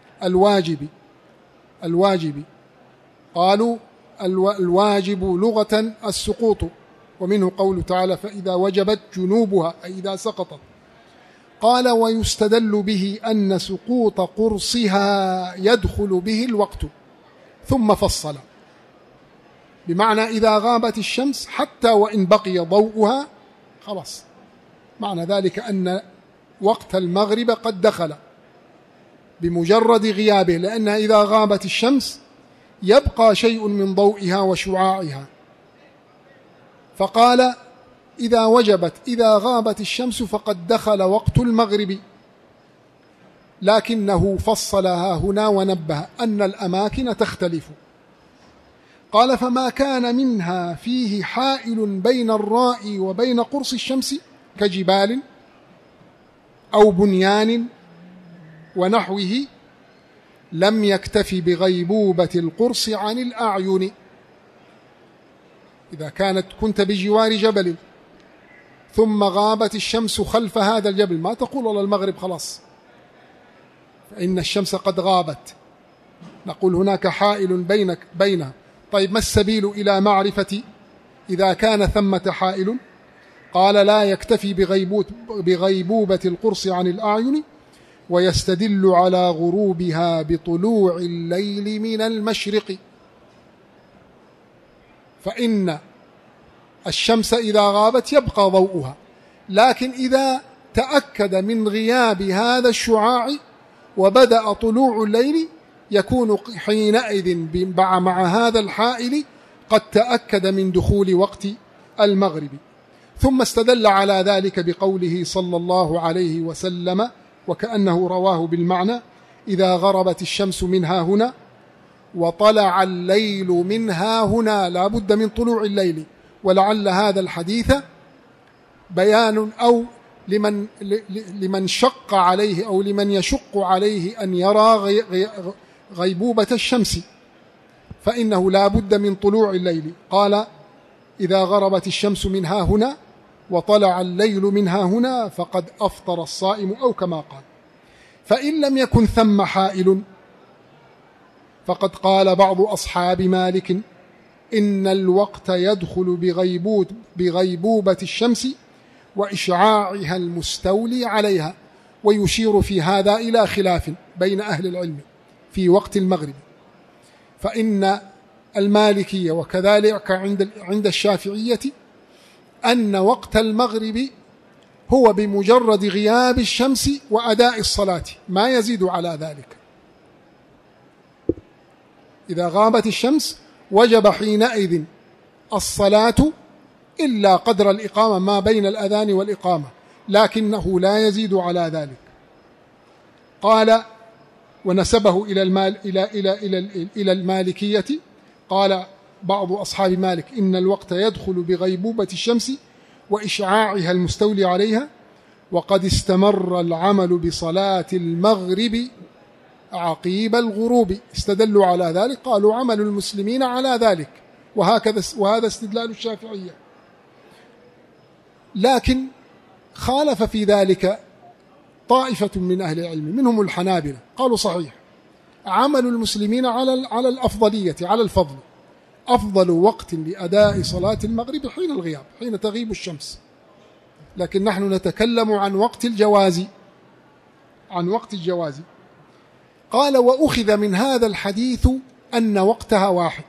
S1: الواجب قالوا الواجب لغة السقوط، ومنه قول تعالى فإذا وجبت جنوبها أي إذا سقطت. قال ويستدل به أن سقوط قرصها يدخل به الوقت، ثم فصل بمعنى إذا غابت الشمس حتى وإن بقي ضوءها خلاص، معنى ذلك أن وقت المغرب قد دخل بمجرد غيابه، لأنها إذا غابت الشمس يبقى شيء من ضوئها وشعاعها. فقال إذا غابت الشمس فقد دخل وقت المغرب، لكنه فصلها هنا ونبه أن الأماكن تختلف. قال فما كان منها فيه حائل بين الراء وبين قرص الشمس كجبال أو بنيان ونحوه لم يكتفي بغيبوبة القرص عن الأعين. إذا كنت بجوار جبل ثم غابت الشمس خلف هذا الجبل، ما تقول والله المغرب خلاص فإن الشمس قد غابت، نقول هناك حائل بينها. طيب ما السبيل إلى معرفة إذا كان ثمة حائل؟ قال لا يكتفي بغيبوبة القرص عن الأعين، ويستدل على غروبها بطلوع الليل من المشرق، فإن الشمس إذا غابت يبقى ضوءها، لكن إذا تأكد من غياب هذا الشعاع وبدأ طلوع الليل يكون حينئذ مع هذا الحائل قد تأكد من دخول وقت المغرب. ثم استدل على ذلك بقوله صلى الله عليه وسلم وكأنه رواه بالمعنى: إذا غربت الشمس منها هنا وطلع الليل منها هنا. لا بد من طلوع الليل. ولعل هذا الحديث بيان أو لمن شق عليه أو لمن يشق عليه أن يرى غيبوبة الشمس، فإنه لا بد من طلوع الليل. قال: إذا غربت الشمس منها هنا وطلع الليل منها هنا فقد أفطر الصائم، أو كما قال. فإن لم يكن ثم حائل فقد قال بعض أصحاب مالك إن الوقت يدخل بغيبوبة الشمس وإشعاعها المستولي عليها، ويشير في هذا إلى خلاف بين أهل العلم في وقت المغرب. فإن المالكية وكذلك عند الشافعية أن وقت المغرب هو بمجرد غياب الشمس وأداء الصلاة، ما يزيد على ذلك. إذا غابت الشمس وجب حينئذ الصلاة إلا قدر الإقامة ما بين الأذان والإقامة، لكنه لا يزيد على ذلك. قال ونسبه إلى المالكية. قال بعض أصحاب مالك إن الوقت يدخل بغيبوبة الشمس وإشعاعها المستولي عليها، وقد استمر العمل بصلاة المغرب عقيب الغروب. استدلوا على ذلك، قالوا عمل المسلمين على ذلك، وهذا استدلال الشافعية. لكن خالف في ذلك طائفة من أهل العلم منهم الحنابلة، قالوا صحيح عمل المسلمين على الأفضلية، على الفضل. أفضل وقت لأداء صلاة المغرب حين الغياب، حين تغيب الشمس، لكن نحن نتكلم عن وقت الجواز، قال وأخذ من هذا الحديث أن وقتها واحد،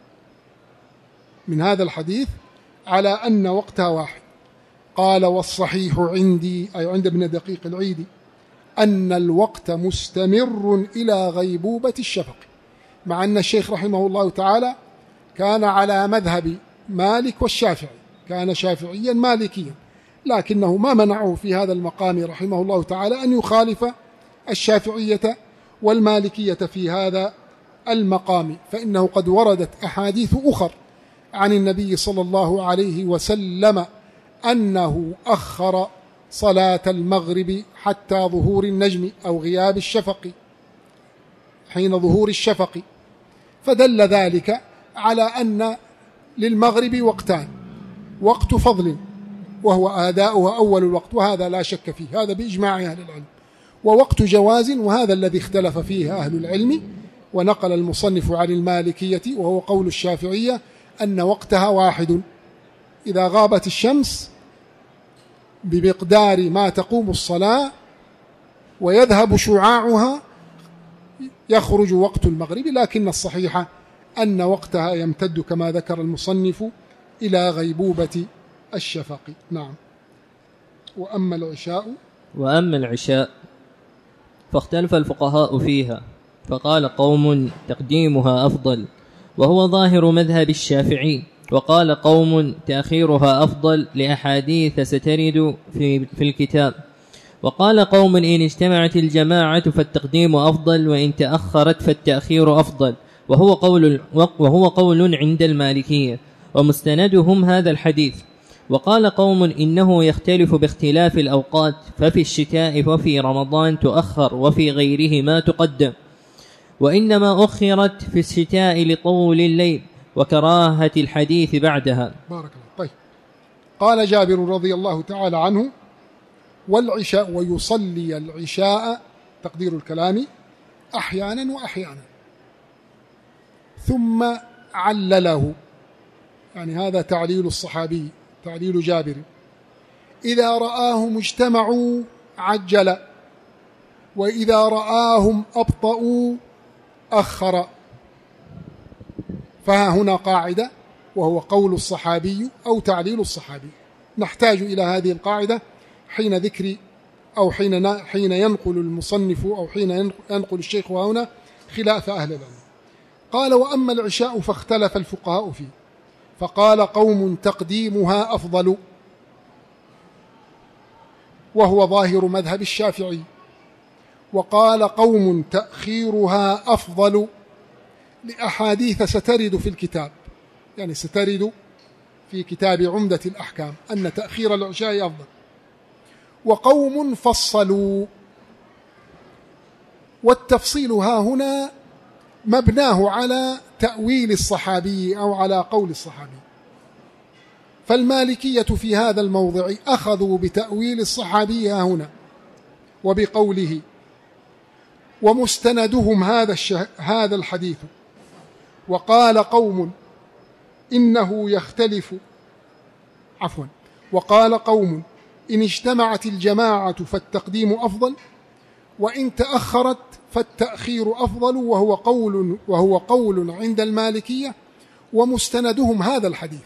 S1: من هذا الحديث على أن وقتها واحد. قال والصحيح عندي، أي عند ابن دقيق العيد، أن الوقت مستمر إلى غيبوبة الشفق، مع أن الشيخ رحمه الله تعالى كان على مذهب مالك والشافعي، كان شافعيا مالكيا، لكنه ما منعه في هذا المقام رحمه الله تعالى أن يخالف الشافعية والمالكية في هذا المقام، فإنه قد وردت أحاديث أخر عن النبي صلى الله عليه وسلم أنه أخر صلاة المغرب حتى ظهور النجم أو غياب الشفق، حين ظهور الشفق، فدل ذلك على أن للمغرب وقتان: وقت فضل وهو آداؤها أول الوقت، وهذا لا شك فيه، هذا بإجماع أهل العلم، ووقت جواز، وهذا الذي اختلف فيه أهل العلم. ونقل المصنف عن المالكية وهو قول الشافعية أن وقتها واحد، إذا غابت الشمس بمقدار ما تقوم الصلاة ويذهب شعاعها يخرج وقت المغرب، لكن الصحيح أن وقتها يمتد كما ذكر المصنف إلى غيبوبة الشفق. نعم. وأما العشاء
S2: فاختلف الفقهاء فيها، فقال قوم تقديمها أفضل وهو ظاهر مذهب الشافعي، وقال قوم تأخيرها أفضل لأحاديث سترد في الكتاب، وقال قوم إن اجتمعت الجماعة فالتقديم أفضل وإن تأخرت فالتأخير أفضل، وهو قول عند المالكية ومستندهم هذا الحديث. وقال قوم إنه يختلف باختلاف الأوقات، ففي الشتاء وفي رمضان تؤخر وفي غيره ما تقدم، وإنما أخرت في الشتاء لطول الليل وكراهة الحديث بعدها.
S1: بارك الله. طيب. قال جابر رضي الله تعالى عنه: والعشاء ويصلي العشاء، تقدير الكلام، أحيانا وأحيانا، ثم علله، يعني هذا تعليل الصحابي، تعليل جابر: إذا رآهم اجتمعوا عجل، وإذا رآهم أبطأوا أخر. فها هنا قاعدة، وهو قول الصحابي أو تعليل الصحابي. نحتاج إلى هذه القاعدة حين ذكر أو حين ينقل المصنف أو حين ينقل الشيخ هنا خلاف أهل العلم. قال: وأما العشاء فاختلف الفقهاء فيه، فقال قوم تقديمها أفضل، وهو ظاهر مذهب الشافعي، وقال قوم تأخيرها أفضل لأحاديث سترد في الكتاب، يعني سترد في كتاب عمدة الأحكام أن تأخير العشاء أفضل. وقوم فصلوا، والتفصيل ها هنا مبناه على تأويل الصحابي أو على قول الصحابي. فالمالكية في هذا الموضع أخذوا بتأويل الصحابي ها هنا وبقوله، ومستندهم هذا الحديث. وقال قوم إنه يختلف، وقال قوم إن اجتمعت الجماعة فالتقديم أفضل، وإن تأخرت فالتأخير أفضل، وهو قول عند المالكية، ومستندهم هذا الحديث،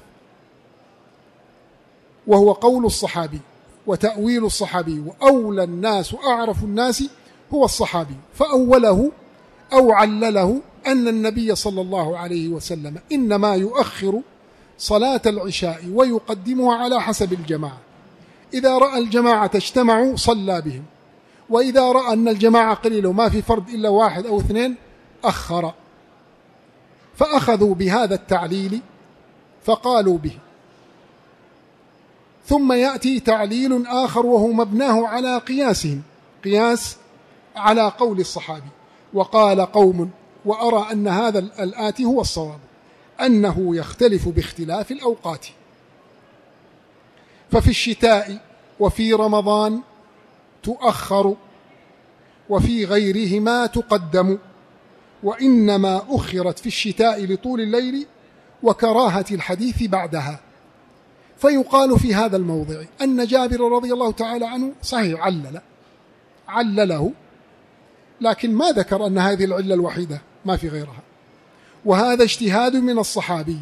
S1: وهو قول الصحابي وتأويل الصحابي، وأولى الناس وأعرف الناس هو الصحابي. فأوله أو علله أن النبي صلى الله عليه وسلم إنما يؤخر صلاة العشاء ويقدمها على حسب الجماعة. إذا رأى الجماعة اجتمعوا صلى بهم، وإذا رأى أن الجماعة قليلة وما في فرد إلا واحد أو اثنين أخر. فأخذوا بهذا التعليل فقالوا به. ثم يأتي تعليل آخر وهو مبناه على قياسهم، قياس على قول الصحابي. وقال قوم، وأرى أن هذا الآتي هو الصواب، أنه يختلف باختلاف الأوقات، ففي الشتاء وفي رمضان تؤخر، وفي غيرهما تقدم، وإنما أخرت في الشتاء لطول الليل وكراهة الحديث بعدها. فيقال في هذا الموضع أن جابر رضي الله تعالى عنه صحيح علله، لكن ما ذكر أن هذه العلة الوحيدة، ما في غيرها، وهذا اجتهاد من الصحابي.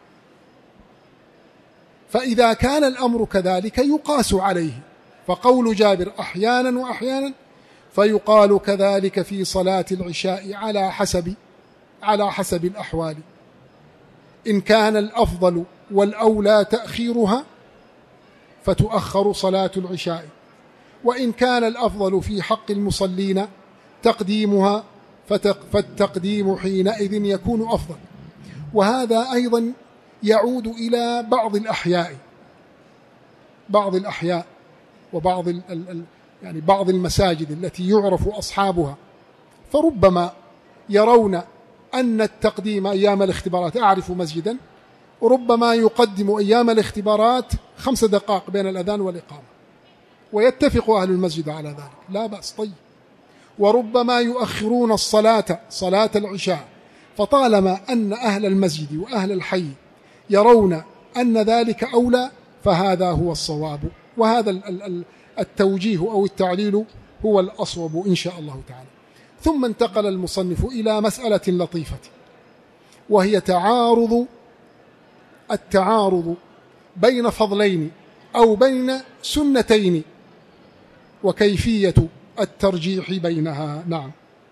S1: فإذا كان الأمر كذلك يقاس عليه، فقول جابر أحيانا وأحيانا، فيقال كذلك في صلاة العشاء على حسب الأحوال. إن كان الأفضل والأولى تأخيرها فتؤخر صلاة العشاء، وإن كان الأفضل في حق المصلين تقديمها فالتقديم حينئذ يكون أفضل. وهذا أيضا يعود إلى بعض الأحياء وبعض يعني بعض المساجد التي يعرف أصحابها، فربما يرون أن التقديم أيام الاختبارات، أعرف مسجدا وربما يقدم أيام الاختبارات 5 دقائق بين الأذان والإقامة، ويتفق أهل المسجد على ذلك، لا بأس، طيب. وربما يؤخرون صلاة العشاء، فطالما أن أهل المسجد وأهل الحي يرون أن ذلك أولى فهذا هو الصواب، وهذا التوجيه أو التعليل هو الأصوب إن شاء الله تعالى. ثم انتقل المصنف إلى مسألة لطيفة، وهي التعارض بين فضلين أو بين سنتين وكيفية الترجيح بينها. نعم.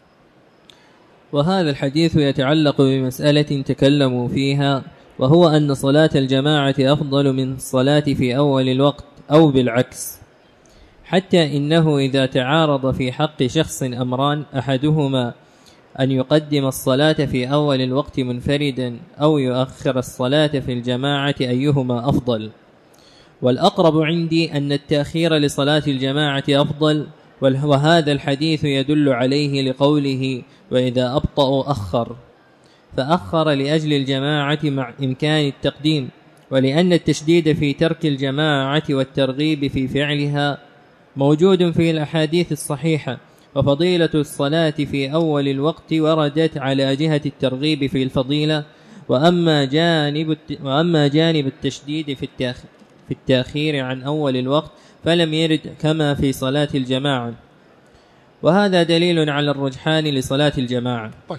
S2: وهذا الحديث يتعلق بمسألة تكلموا فيها، وهو أن صلاة الجماعة أفضل من الصلاة في أول الوقت أو بالعكس، حتى إنه إذا تعارض في حق شخص أمران، أحدهما أن يقدم الصلاة في أول الوقت منفردا أو يؤخر الصلاة في الجماعة، أيهما أفضل؟ والأقرب عندي أن التأخير لصلاة الجماعة أفضل، وهذا الحديث يدل عليه لقوله وإذا أبطأوا أخر، فأخر لأجل الجماعة مع إمكان التقديم، ولأن التشديد في ترك الجماعة والترغيب في فعلها موجود في الأحاديث الصحيحة. وفضيلة الصلاة في أول الوقت وردت على جهة الترغيب في الفضيلة، وأما جانب التشديد في التأخير عن أول الوقت فلم يرد كما في صلاة الجماعة، وهذا دليل على الرجحان لصلاة الجماعة.
S1: طيب،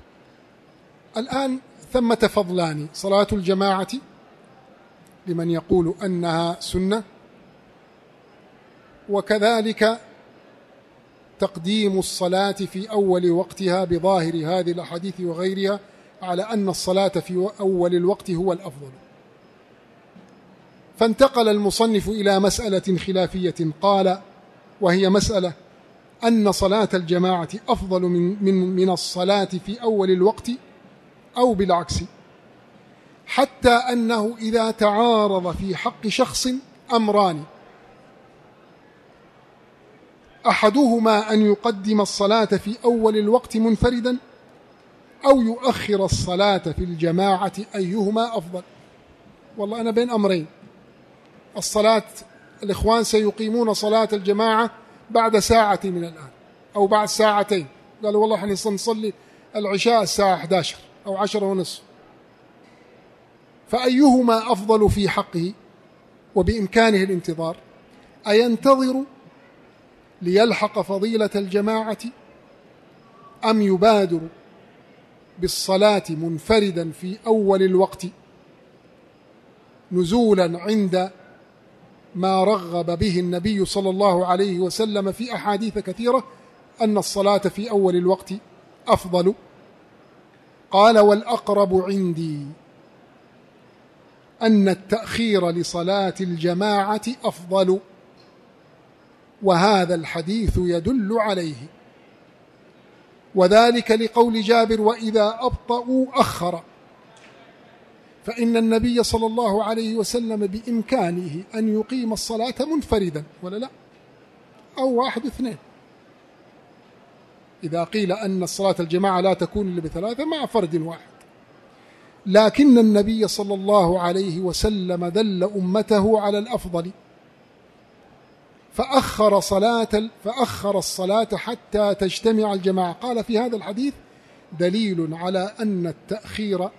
S1: الآن ثمة فضلان: صلاة الجماعة لمن يقول أنها سنة، وكذلك تقديم الصلاة في أول وقتها بظاهر هذه الأحاديث وغيرها على أن الصلاة في أول الوقت هو الأفضل. فانتقل المصنف إلى مسألة خلافية قال، وهي مسألة أن صلاة الجماعة أفضل من الصلاة في أول الوقت أو بالعكس، حتى أنه إذا تعارض في حق شخص أمران، أحدهما أن يقدم الصلاة في أول الوقت منفردا أو يؤخر الصلاة في الجماعة، أيهما أفضل؟ والله أنا بين أمرين، الصلاة الإخوان سيقيمون صلاة الجماعة بعد ساعة من الآن أو بعد ساعتين، قالوا والله احنا نصلي العشاء الساعة 11 أو 10:30، فأيهما أفضل في حقه وبإمكانه الانتظار؟ أينتظر ليلحق فضيلة الجماعة أم يبادر بالصلاة منفردا في أول الوقت نزولا عند ما رغب به النبي صلى الله عليه وسلم في أحاديث كثيرة أن الصلاة في أول الوقت أفضل؟ قال: والأقرب عندي أن التأخير لصلاة الجماعة أفضل، وهذا الحديث يدل عليه، وذلك لقول جابر: وإذا أبطأوا أخر، فإن النبي صلى الله عليه وسلم بإمكانه أن يقيم الصلاة منفردا ولا لا، أو 1 و2، إذا قيل أن الصلاة الجماعة لا تكون إلا ب3 مع فرد واحد، لكن النبي صلى الله عليه وسلم دل أمته على الأفضل فأخر الصلاة حتى تجتمع الجماعة. قال في هذا الحديث دليل على أن التأخير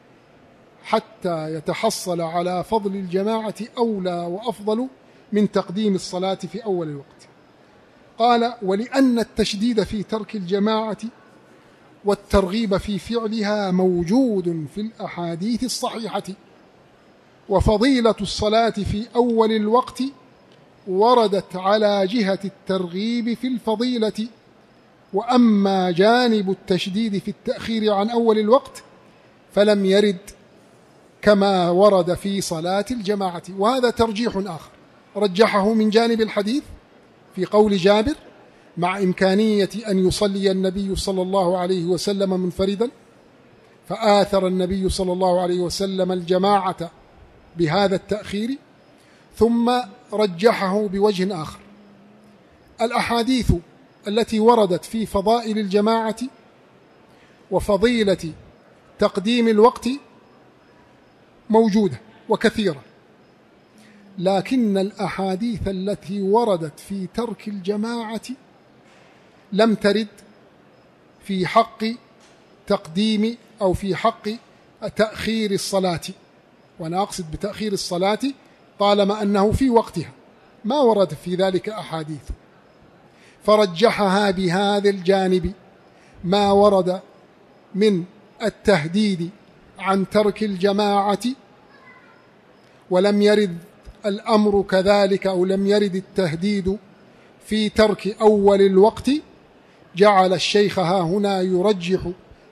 S1: حتى يتحصل على فضل الجماعة أولى وأفضل من تقديم الصلاة في أول الوقت. قال: ولأن التشديد في ترك الجماعة والترغيب في فعلها موجود في الأحاديث الصحيحة، وفضيلة الصلاة في أول الوقت وردت على جهة الترغيب في الفضيلة، وأما جانب التشديد في التأخير عن أول الوقت فلم يرد كما ورد في صلاة الجماعة. وهذا ترجيح آخر رجحه من جانب الحديث في قول جابر، مع إمكانية أن يصلي النبي صلى الله عليه وسلم منفردا، فآثر النبي صلى الله عليه وسلم الجماعة بهذا التأخير، ثم رجحه بوجه آخر. الأحاديث التي وردت في فضائل الجماعة وفضيلة تقديم الوقت موجودة وكثيرة، لكن الأحاديث التي وردت في ترك الجماعة لم ترد في حق تقديم أو في حق تأخير الصلاة، وأنا أقصد بتأخير الصلاة طالما أنه في وقتها، ما ورد في ذلك أحاديث، فرجحها بهذا الجانب ما ورد من التهديد عن ترك الجماعة، ولم يرد الأمر كذلك أو لم يرد التهديد في ترك أول الوقت، جعل الشيخ ها هنا يرجح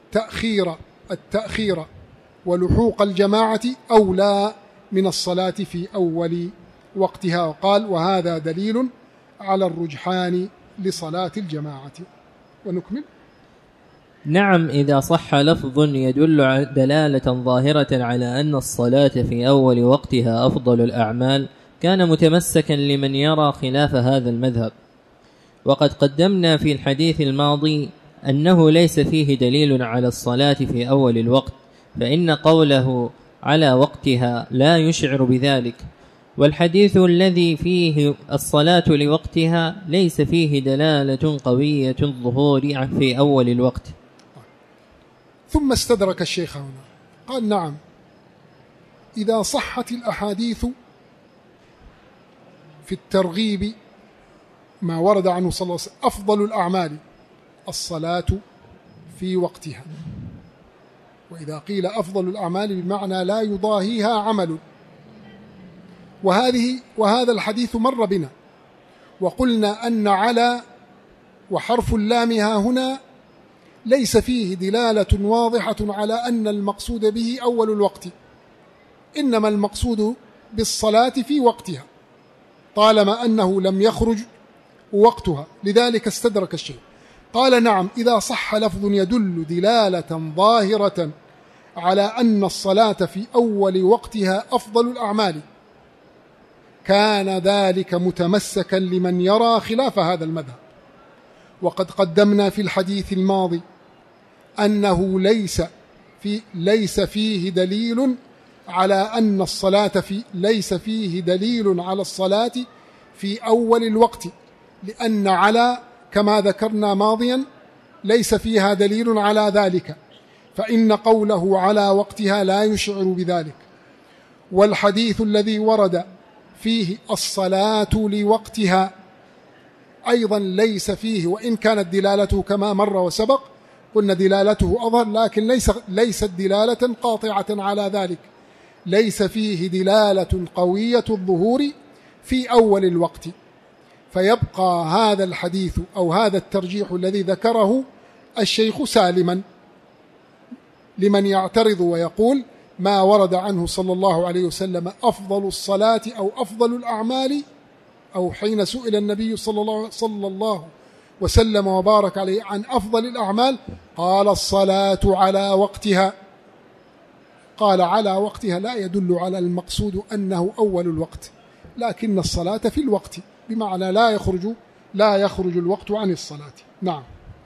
S1: التأخير ولحوق الجماعة أولى من الصلاة في أول وقتها، وقال: وهذا دليل على الرجحان لصلاة الجماعة. ونكمل.
S2: نعم، إذا صح لفظ يدل دلالة ظاهرة على أن الصلاة في أول وقتها أفضل الأعمال كان متمسكا لمن يرى خلاف هذا المذهب. وقد قدمنا في الحديث الماضي أنه ليس فيه دليل على الصلاة في أول الوقت، فإن قوله على وقتها لا يشعر بذلك، والحديث الذي فيه الصلاة لوقتها ليس فيه دلالة قوية الظهور في أول الوقت.
S1: ثم استدرك الشيخ هنا قال: نعم، إذا صحت الأحاديث في الترغيب ما ورد عنه صلى الله عليه وسلم أفضل الأعمال الصلاة في وقتها، وإذا قيل أفضل الأعمال بمعنى لا يضاهيها عمل، وهذا الحديث مر بنا، وقلنا أن على وحرف اللام ها هنا ليس فيه دلالة واضحة على أن المقصود به أول الوقت، إنما المقصود بالصلاة في وقتها طالما أنه لم يخرج وقتها، لذلك استدرك الشيء. قال نعم إذا صح لفظ يدل دلالة ظاهرة على أن الصلاة في أول وقتها أفضل الأعمال كان ذلك متمسكا لمن يرى خلاف هذا المذهب. وقد قدمنا في الحديث الماضي أنه ليس فيه دليل على أن الصلاة ليس فيه دليل على الصلاة في أول الوقت، لأن على كما ذكرنا ماضيا ليس فيها دليل على ذلك، فإن قوله على وقتها لا يشعر بذلك. والحديث الذي ورد فيه الصلاة لوقتها أيضا ليس فيه، وإن كانت دلالته كما مر وسبق قلنا دلالته أظهر، لكن ليست دلالة قاطعة على ذلك، ليس فيه دلالة قوية الظهور في أول الوقت. فيبقى هذا الحديث أو هذا الترجيح الذي ذكره الشيخ سالما لمن يعترض ويقول ما ورد عنه صلى الله عليه وسلم أفضل الصلاة أو أفضل الأعمال، أو حين سئل النبي صلى الله وسلم وبارك عليه عن أفضل الأعمال قال الصلاة على وقتها. قال على وقتها لا يدل على المقصود أنه أول الوقت، لكن الصلاة في الوقت، بمعنى لا يخرج الوقت عن الصلاة. نعم.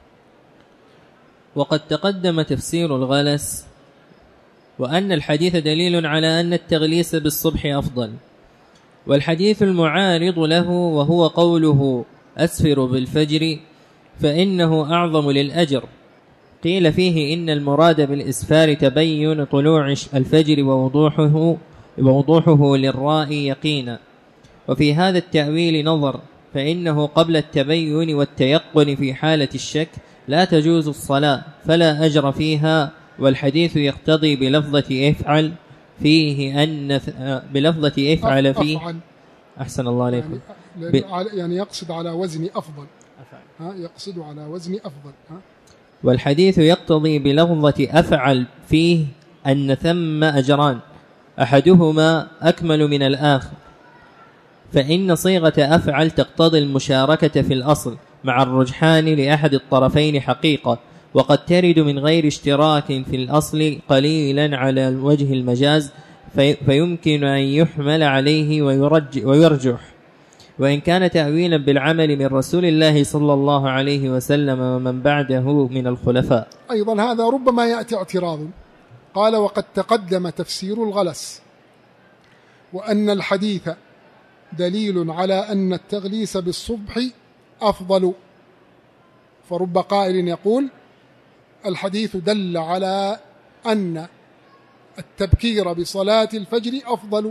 S2: وقد تقدم تفسير الغلس وأن الحديث دليل على أن التغليس بالصبح أفضل، والحديث المعارض له وهو قوله أسفر بالفجر فإنه أعظم للأجر، قيل فيه إن المراد بالإسفار تبين طلوع الفجر ووضوحه للرائي يقينا، وفي هذا التأويل نظر، فإنه قبل التبين والتيقن في حالة الشك لا تجوز الصلاة فلا أجر فيها، والحديث يقتضي بلفظة افعل فيه أن بلفظة افعل فيه أحسن الله عليكم
S1: يعني يقصد على وزن أفضل، يقصد على وزن أفضل.
S2: والحديث يقتضي بلفظة أفعل فيه أن ثم أجران أحدهما أكمل من الآخر، فإن صيغة أفعل تقتضي المشاركة في الأصل مع الرجحان لأحد الطرفين حقيقة، وقد ترد من غير اشتراك في الأصل قليلا على وجه المجاز، فيمكن أن يحمل عليه ويرجح، وإن كان تأويلا بالعمل من رسول الله صلى الله عليه وسلم ومن بعده من الخلفاء.
S1: أيضا هذا ربما يأتي اعتراض. قال وقد تقدم تفسير الغلس وأن الحديث دليل على أن التغليس بالصبح أفضل، فرب قائل يقول الحديث دل على أن التبكير بصلاة الفجر أفضل،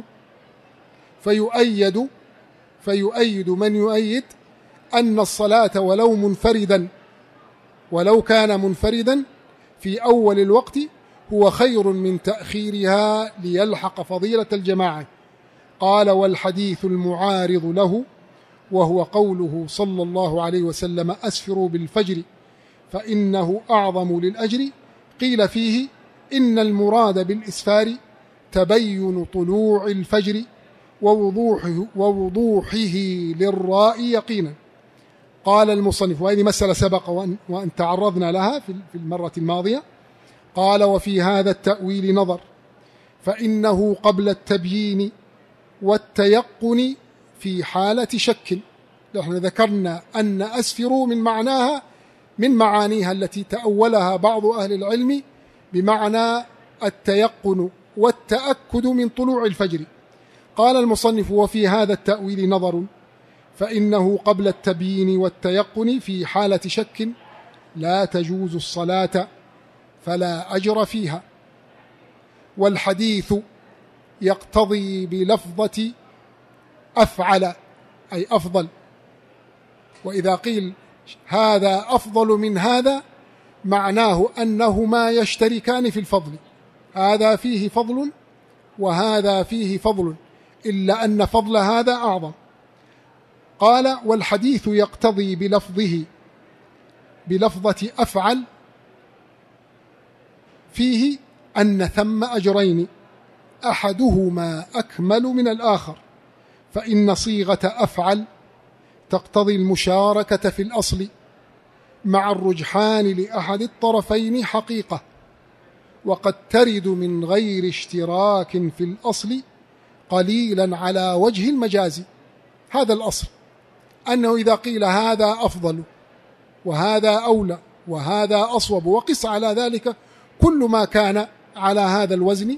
S1: فيؤيد من يؤيد أن الصلاة ولو كان منفردا في أول الوقت هو خير من تأخيرها ليلحق فضيلة الجماعة. قال والحديث المعارض له وهو قوله صلى الله عليه وسلم أسفروا بالفجر فإنه أعظم للأجر، قيل فيه إن المراد بالإسفار تبين طلوع الفجر ووضوحه للرائي يقينا. قال المصنف، وهذه مسألة سبق وأن تعرضنا لها في المرة الماضية، قال وفي هذا التأويل نظر، فإنه قبل التبيين والتيقن في حالة شك. نحن ذكرنا أن أسفروا من معانيها التي تأولها بعض أهل العلم بمعنى التيقن والتأكد من طلوع الفجر. قال المصنف وفي هذا التأويل نظر، فإنه قبل التبيين والتيقن في حالة شك لا تجوز الصلاة فلا أجر فيها، والحديث يقتضي بلفظة أفعل أي أفضل، وإذا قيل هذا أفضل من هذا معناه أنهما يشتركان في الفضل، هذا فيه فضل وهذا فيه فضل، إلا أن فضل هذا أعظم. قال والحديث يقتضي بلفظه بلفظة أفعل فيه أن ثم أجرين أحدهما أكمل من الآخر، فإن صيغة أفعل تقتضي المشاركة في الأصل مع الرجحان لأحد الطرفين حقيقة، وقد ترد من غير اشتراك في الأصل قليلا على وجه المجاز. هذا الأصل، أنه إذا قيل هذا أفضل وهذا أولى وهذا أصوب وقس على ذلك كل ما كان على هذا الوزن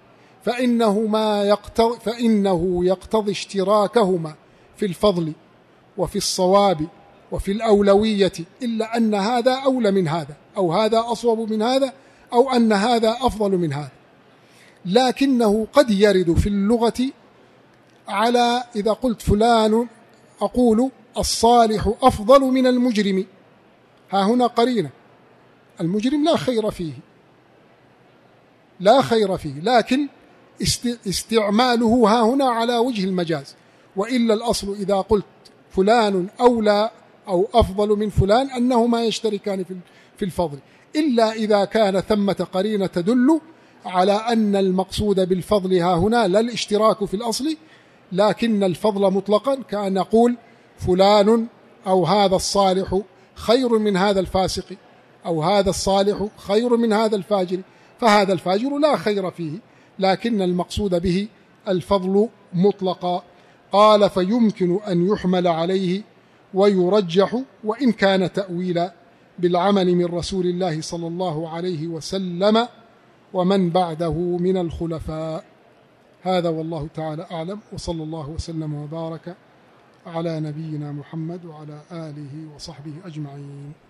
S1: فإنه يقتضي اشتراكهما في الفضل وفي الصواب وفي الأولوية، إلا أن هذا أولى من هذا، أو هذا أصوب من هذا، أو أن هذا أفضل من هذا. لكنه قد يرد في اللغة على إذا قلت فلان أقول الصالح أفضل من المجرم، ها هنا قرينة، المجرم لا خير فيه، لكن استعماله ها هنا على وجه المجاز. وإلا الأصل إذا قلت فلان أولى أو أفضل من فلان أنهما يشتركان في الفضل، إلا إذا كان ثمة قرينة تدل على أن المقصود بالفضل ها هنا لا الاشتراك في الأصل لكن الفضل مطلقا، كأن نقول فلان أو هذا الصالح خير من هذا الفاسق، أو هذا الصالح خير من هذا الفاجر، فهذا الفاجر لا خير فيه، لكن المقصود به الفضل مطلقا. قال فيمكن أن يحمل عليه ويرجح وإن كان تأويلا بالعمل من رسول الله صلى الله عليه وسلم ومن بعده من الخلفاء. هذا والله تعالى أعلم، وصلى الله وسلم وبارك على نبينا محمد وعلى آله وصحبه أجمعين.